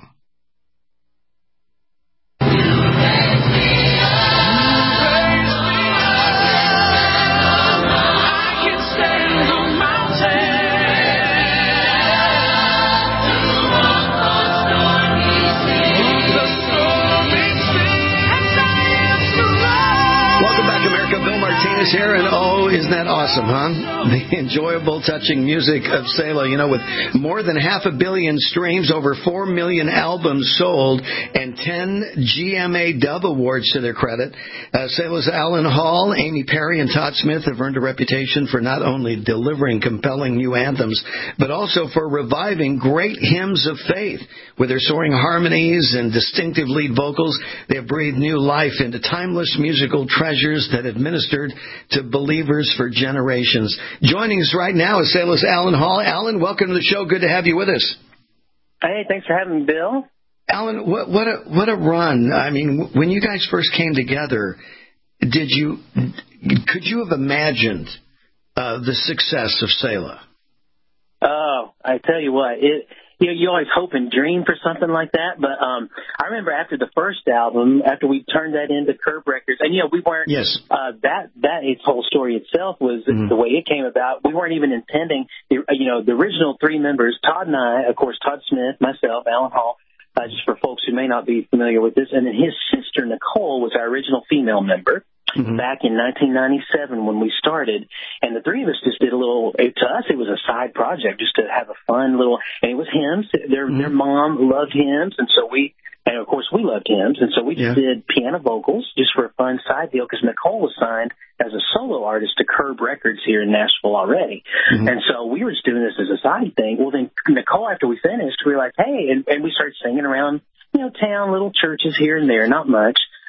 Here, and oh, isn't that awesome, huh? The enjoyable, touching music of Selah, you know, with more than half a billion streams, over four million albums sold, and ten G M A Dove Awards to their credit. Uh, Selah's Alan Hall, Amy Perry, and Todd Smith have earned a reputation for not only delivering compelling new anthems, but also for reviving great hymns of faith. With their soaring harmonies and distinctive lead vocals, they have breathed new life into timeless musical treasures that have ministered to believers for generations. Joining us right now is Selah's Alan Hall. Alan, welcome to the show. Good to have you with us. Hey, thanks for having me, Bill. Alan, what, what a what a run! I mean, when you guys first came together, did you could you have imagined uh, the success of Selah? Oh, I tell you what, it. You know, you always hope and dream for something like that. But um, I remember after the first album, after we turned that into Curb Records, and, you know, we weren't yes. uh, that, that its whole story itself was mm-hmm. the way it came about. We weren't even intending, the, you know, the original three members, Todd and I, of course, Todd Smith, myself, Alan Hall, uh, just for folks who may not be familiar with this. And then his sister, Nicole, was our original female member. Mm-hmm. Back in nineteen ninety-seven when we started, and the three of us just did a little, to us it was a side project just to have a fun little, and it was hymns. Their, mm-hmm. their mom loved hymns, and so we, and of course we loved hymns, and so we just yeah. did piano vocals just for a fun side deal because Nicole was signed as a solo artist to Curb Records here in Nashville already. Mm-hmm. And so we were just doing this as a side thing. Well, then Nicole, after we finished, we were like, hey, and, and we started singing around, you know, town, little churches here and there, not much.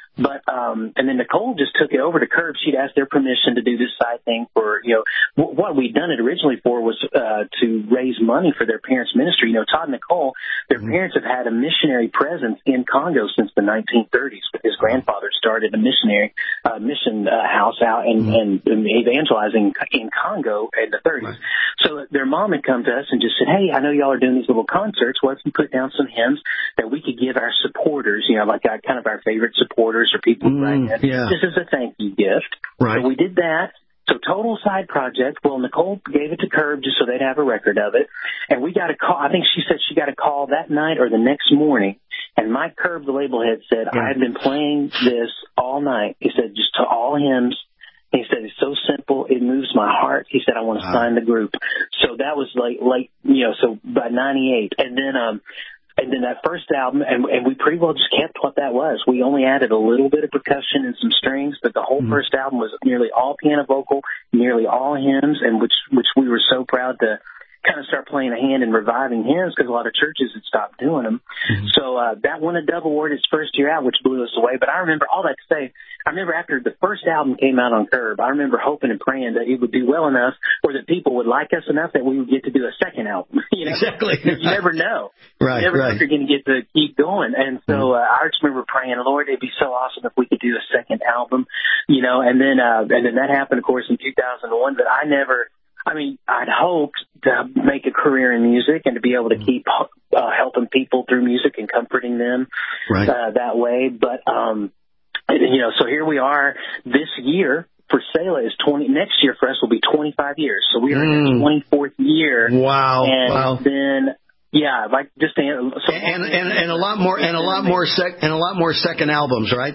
But um, and then Nicole just took it over to Curb. She'd asked their permission to do this side thing for, you know, w- what we'd done it originally for was uh, to raise money for their parents' ministry. You know, Todd and Nicole, their mm-hmm. parents have had a missionary presence in Congo since the nineteen thirties. His grandfather started a missionary uh, mission uh, house out and, mm-hmm. and, and evangelizing in Congo in the thirties. Right. So their mom had come to us and just said, hey, I know y'all are doing these little concerts. What if you put down some hymns that we could give our supporters, you know, like our, kind of our favorite supporters or people who write in, yeah. just as a thank you gift. Right. So we did that. So total side project. Well, Nicole gave it to Curb just so they'd have a record of it. And we got a call. I think she said she got a call that night or the next morning. And Mike Curb, the label head, said, yeah. I had been playing this all night. He said, just to all hymns. He said, it's so simple. It moves my heart. He said, I want to wow. sign the group. So that was like, like, you know, so by ninety-eight. And then, um, And then that first album, and, and we pretty well just kept what that was. We only added a little bit of percussion and some strings, but the whole mm-hmm. first album was nearly all piano vocal, nearly all hymns, and which which we were so proud to kind of start playing a hand in reviving hymns because a lot of churches had stopped doing them. Mm-hmm. So uh, that won a Dove Award its first year out, which blew us away. But I remember, all that to say, I remember after the first album came out on Curb, I remember hoping and praying that it would do well enough or that people would like us enough that we would get to do a second album. You know? Exactly. You never know. Right, you never right. know if you're going to get to keep going. And so uh, I just remember praying, Lord, it'd be so awesome if we could do a second album, you know. And then uh, and then that happened, of course, in two thousand one. But I never, I mean, I'd hoped to make a career in music and to be able to keep uh, helping people through music and comforting them right. uh, that way. But, um, you know, so here we are this year. For Selah is twenty. Next year for us will be twenty-five years. So we are mm. in the twenty-fourth year. Wow! And wow. then, yeah, like just to, so and, and and a lot more and a lot more sec and a lot more second albums, right?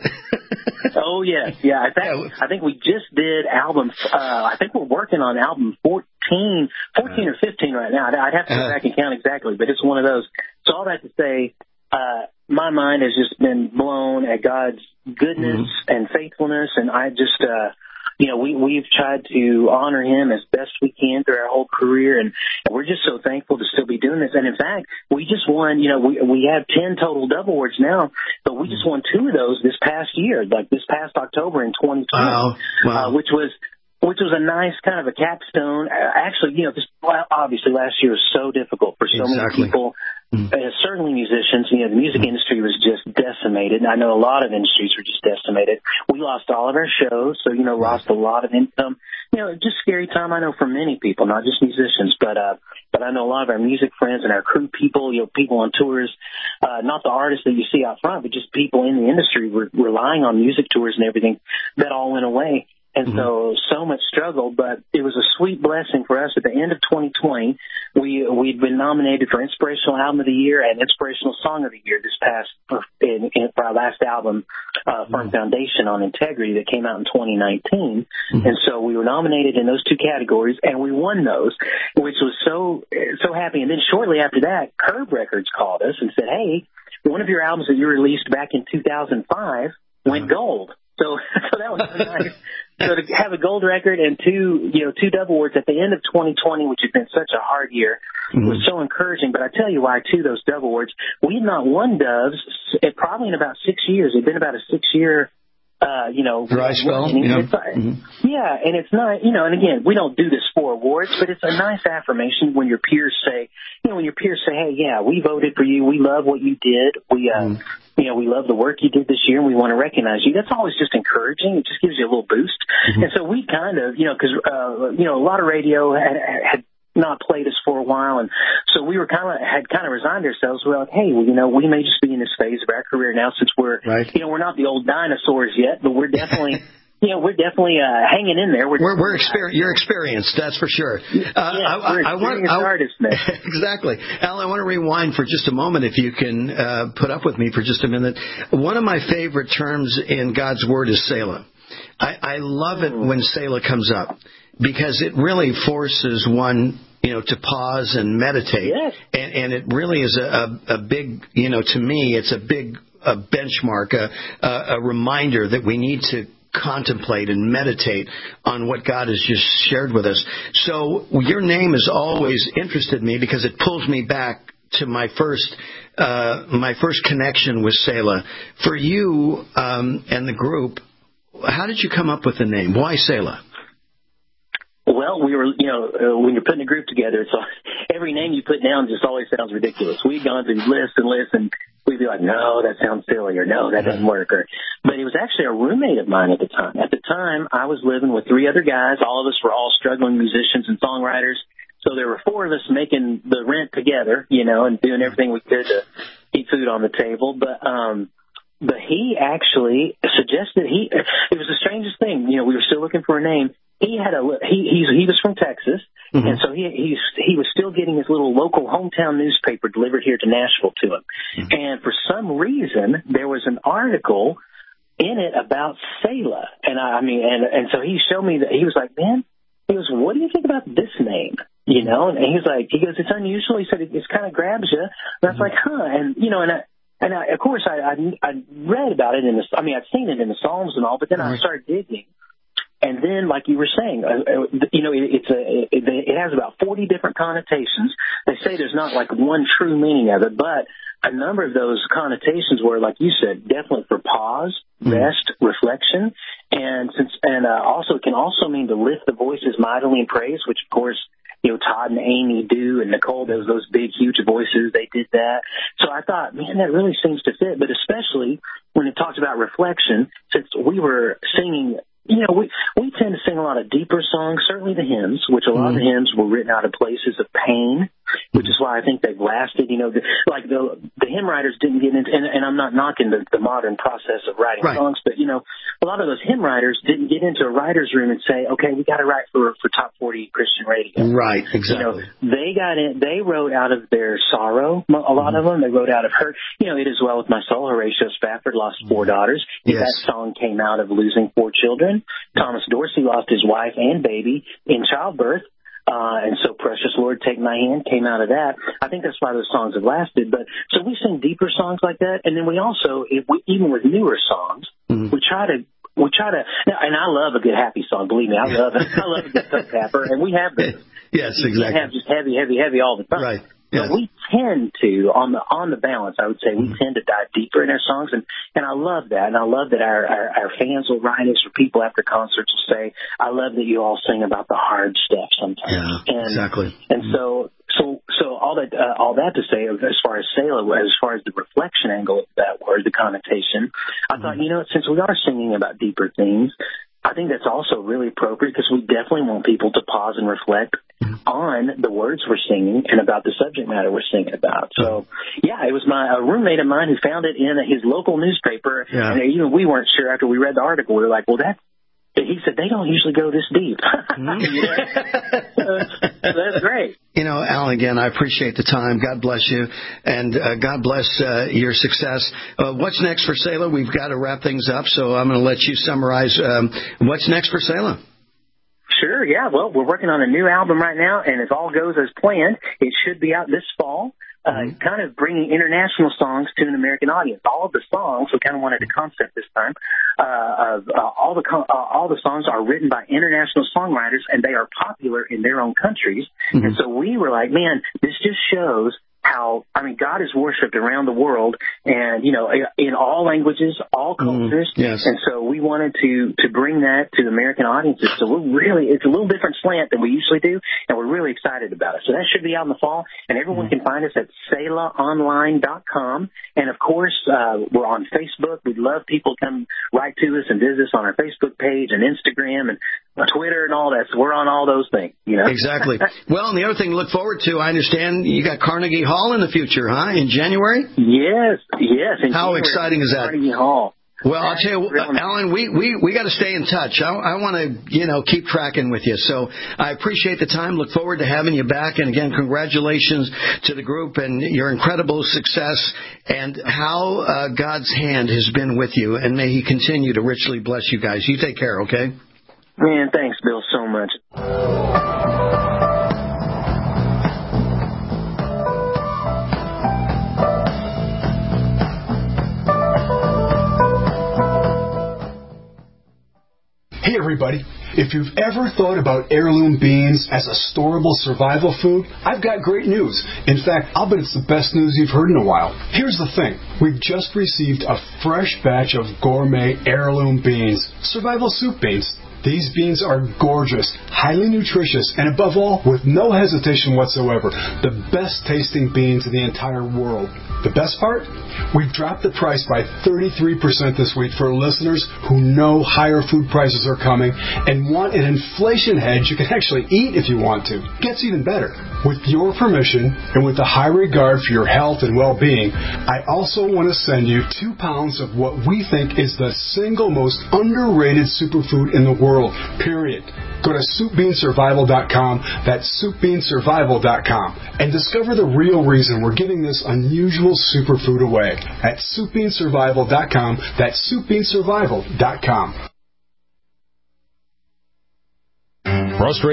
Oh yes, yeah. In fact, I think we just did album. Uh, I think we're working on album fourteen, fourteen or fifteen right now. I'd have to go back and count exactly, but it's one of those. So all that to say, uh, my mind has just been blown at God's goodness mm-hmm. and faithfulness, and I just. Uh, You know, we, we've tried to honor him as best we can through our whole career, and, and we're just so thankful to still be doing this. And, in fact, we just won, you know, we we have ten total Dove Awards now, but we just won two of those this past year, like this past October in twenty twenty, wow. Wow. Uh, which was which was a nice kind of a capstone. Actually, you know, this, obviously last year was so difficult for so exactly. many people. Uh, certainly musicians, you know, the music industry was just decimated. And I know a lot of industries were just decimated. We lost all of our shows, so, you know, lost a lot of income. You know, just scary time, I know, for many people, not just musicians, but, uh, but I know a lot of our music friends and our crew people, you know, people on tours, uh, not the artists that you see out front, but just people in the industry were relying on music tours and everything. That all went away. And mm-hmm. so, so much struggle, but it was a sweet blessing for us. At the end of twenty twenty, we, we'd been nominated for Inspirational Album of the Year and Inspirational Song of the Year this past, in, in, for our last album, uh, Firm mm-hmm. Foundation on Integrity that came out in twenty nineteen. Mm-hmm. And so we were nominated in those two categories and we won those, which was so, so happy. And then shortly after that, Curb Records called us and said, hey, one of your albums that you released back in two thousand five went gold. So, so that was really nice. So to have a gold record and two, you know, two Dove Awards at the end of twenty twenty, which had been such a hard year, mm-hmm. was so encouraging. But I tell you why, too, those Dove Awards. We had not won Doves it probably in about six years. It had been about a six-year, uh, you know, dry spell. Yeah. It's, mm-hmm. yeah, and it's not, you know, and again, we don't do this for awards, but it's a nice affirmation when your peers say, you know, when your peers say, hey, yeah, we voted for you. We love what you did. We, uh, mm-hmm. You know, we love the work you did this year, and we want to recognize you. That's always just encouraging. It just gives you a little boost. Mm-hmm. And so we kind of, you know, because, uh, you know, a lot of radio had, had not played us for a while, and so we were kind of, had kind of resigned ourselves. We're like, hey, well, you know, we may just be in this phase of our career now since we're, right. you know, we're not the old dinosaurs yet, but we're definitely... You know, we're definitely uh, hanging in there. We're we're, we're exper- you're experienced, that's for sure. Uh, yeah, I, we're I, I want, I, artists, man. Exactly. Al, I want to rewind for just a moment, if you can uh, put up with me for just a minute. One of my favorite terms in God's Word is Selah. I, I love it when Selah comes up because it really forces one, you know, to pause and meditate. Yes. And, and it really is a, a, a big, you know, to me, it's a big a benchmark, a, a, a reminder that we need to contemplate and meditate on what God has just shared with us. So your name has always interested me because it pulls me back to my first uh, my first connection with Selah. For you um, and the group, how did you come up with the name? Why Selah? Well, we were, you know, uh, when you're putting a group together, it's all, every name you put down just always sounds ridiculous. We'd gone through lists and lists, and we'd be like, no, that sounds silly, or no, that doesn't work. Or, but it was actually a roommate of mine at the time. At the time, I was living with three other guys. All of us were all struggling musicians and songwriters. So there were four of us making the rent together, you know, and doing everything we could to keep food on the table. But, um, but he actually suggested he, it was the strangest thing. You know, we were still looking for a name. He had a he he's, he was from Texas, mm-hmm. and so he he's, he was still getting his little local hometown newspaper delivered here to Nashville to him. Mm-hmm. And for some reason, there was an article in it about Selah, and I, I mean, and and so he showed me that he was like, man, he goes, what do you think about this name? You know, and he's like, he goes, it's unusual. He said it, it kind of grabs you. And I was like, huh, and you know, and I. And I, of course, I, I I read about it in the. I mean, I'd seen it in the Psalms and all, but then mm-hmm. I started digging. And then, like you were saying, uh, you know, it, it's a, it, it has about forty different connotations. They say there's not like one true meaning of it, but a number of those connotations were, like you said, definitely for pause, rest, reflection, and since and uh, also it can also mean to lift the voices mightily in praise, which of course, you know, Todd and Amy do, and Nicole does those big, huge voices. They did that. So I thought, man, that really seems to fit. But especially when it talks about reflection, since we were singing. You know, we we tend to sing a lot of deeper songs, certainly the hymns, which a lot mm-hmm. of the hymns were written out of places of pain, which is why I think they've lasted. You know, the, like the the hymn writers didn't get into, and, and I'm not knocking the, the modern process of writing right. songs, but, you know, a lot of those hymn writers didn't get into a writer's room and say, okay, we got to write for, for top forty Christian radio. Right, exactly. You know, they got in, they wrote out of their sorrow, a lot mm-hmm. of them. They wrote out of hurt. You know, It Is Well With My Soul. Horatio Spafford lost four daughters. Yes. That song came out of losing four children. Thomas Dorsey lost his wife and baby in childbirth. Uh, and so Precious Lord, Take My Hand came out of that. I think that's why those songs have lasted. But so we sing deeper songs like that. And then we also, if we, even with newer songs, mm-hmm. we try to, we try to, and I love a good happy song. Believe me, I love it. I love a good Toe Tapper. And we have them. Yes, exactly. You can't have just heavy, heavy, heavy all the time. Right. Yes. But we tend to, on the on the balance, I would say, we mm-hmm. tend to dive deeper in our songs, and, and I love that. And I love that our, our, our fans will write us, or people after concerts will say, I love that you all sing about the hard stuff sometimes. Yeah, and, exactly. And mm-hmm. so, so, so all that uh, all that to say, as far as Selah, as far as the reflection angle of that word, the connotation, I mm-hmm. thought, you know, since we are singing about deeper things, I think that's also really appropriate because we definitely want people to pause and reflect on the words we're singing and about the subject matter we're singing about. So, yeah, it was my a roommate of mine who found it in his local newspaper, yeah. and even we weren't sure after we read the article. We were like, well, that. He said, they don't usually go this deep. That's great. You know, Alan, again, I appreciate the time. God bless you. And uh, God bless uh, your success. Uh, what's next for Selah? We've got to wrap things up, so I'm going to let you summarize. Um, what's next for Selah? Sure, yeah. Well, we're working on a new album right now, and if all goes as planned, it should be out this fall. Uh, kind of bringing international songs to an American audience. All of the songs, we kind of wanted a concept this time. Uh, of uh, all the uh, all the songs are written by international songwriters, and they are popular in their own countries. Mm-hmm. And so we were like, man, this just shows how, I mean, God is worshipped around the world, and, you know, in all languages, all cultures. Mm, yes. And so we wanted to, to bring that to American audiences. So we're really, it's a little different slant than we usually do, and we're really excited about it. So that should be out in the fall, and everyone mm-hmm. can find us at Selah Online dot com. And, of course, uh, we're on Facebook. We'd love people to come write to us and visit us on our Facebook page and Instagram and Twitter and all that. So we're on all those things, you know. Exactly. Well, and the other thing to look forward to, I understand you got Carnegie Hall in the future, huh? In January? Yes, yes. In How January, exciting is that? Carnegie Hall. Well, I'll tell you, uh, Alan, we, we, we got to stay in touch. I, I want to, you know, keep tracking with you. So I appreciate the time. Look forward to having you back. And again, congratulations to the group and your incredible success and how uh, God's hand has been with you. And may He continue to richly bless you guys. You take care, okay? Man, thanks, Bill, so much. Hey, everybody. If you've ever thought about heirloom beans as a storable survival food, I've got great news. In fact, I'll bet it's the best news you've heard in a while. Here's the thing. We've just received a fresh batch of gourmet heirloom beans, survival soup beans. These beans are gorgeous, highly nutritious, and above all, with no hesitation whatsoever, the best tasting beans in the entire world. The best part? We've dropped the price by thirty-three percent this week for listeners who know higher food prices are coming and want an inflation hedge you can actually eat if you want to. Gets even better. With your permission, and with a high regard for your health and well-being, I also want to send you two pounds of what we think is the single most underrated superfood in the world, period. Go to soup bean survival dot com, that's soup bean survival dot com, and discover the real reason we're giving this unusual superfood away at soup bean survival dot com, that's soup bean survival dot com. Frustrated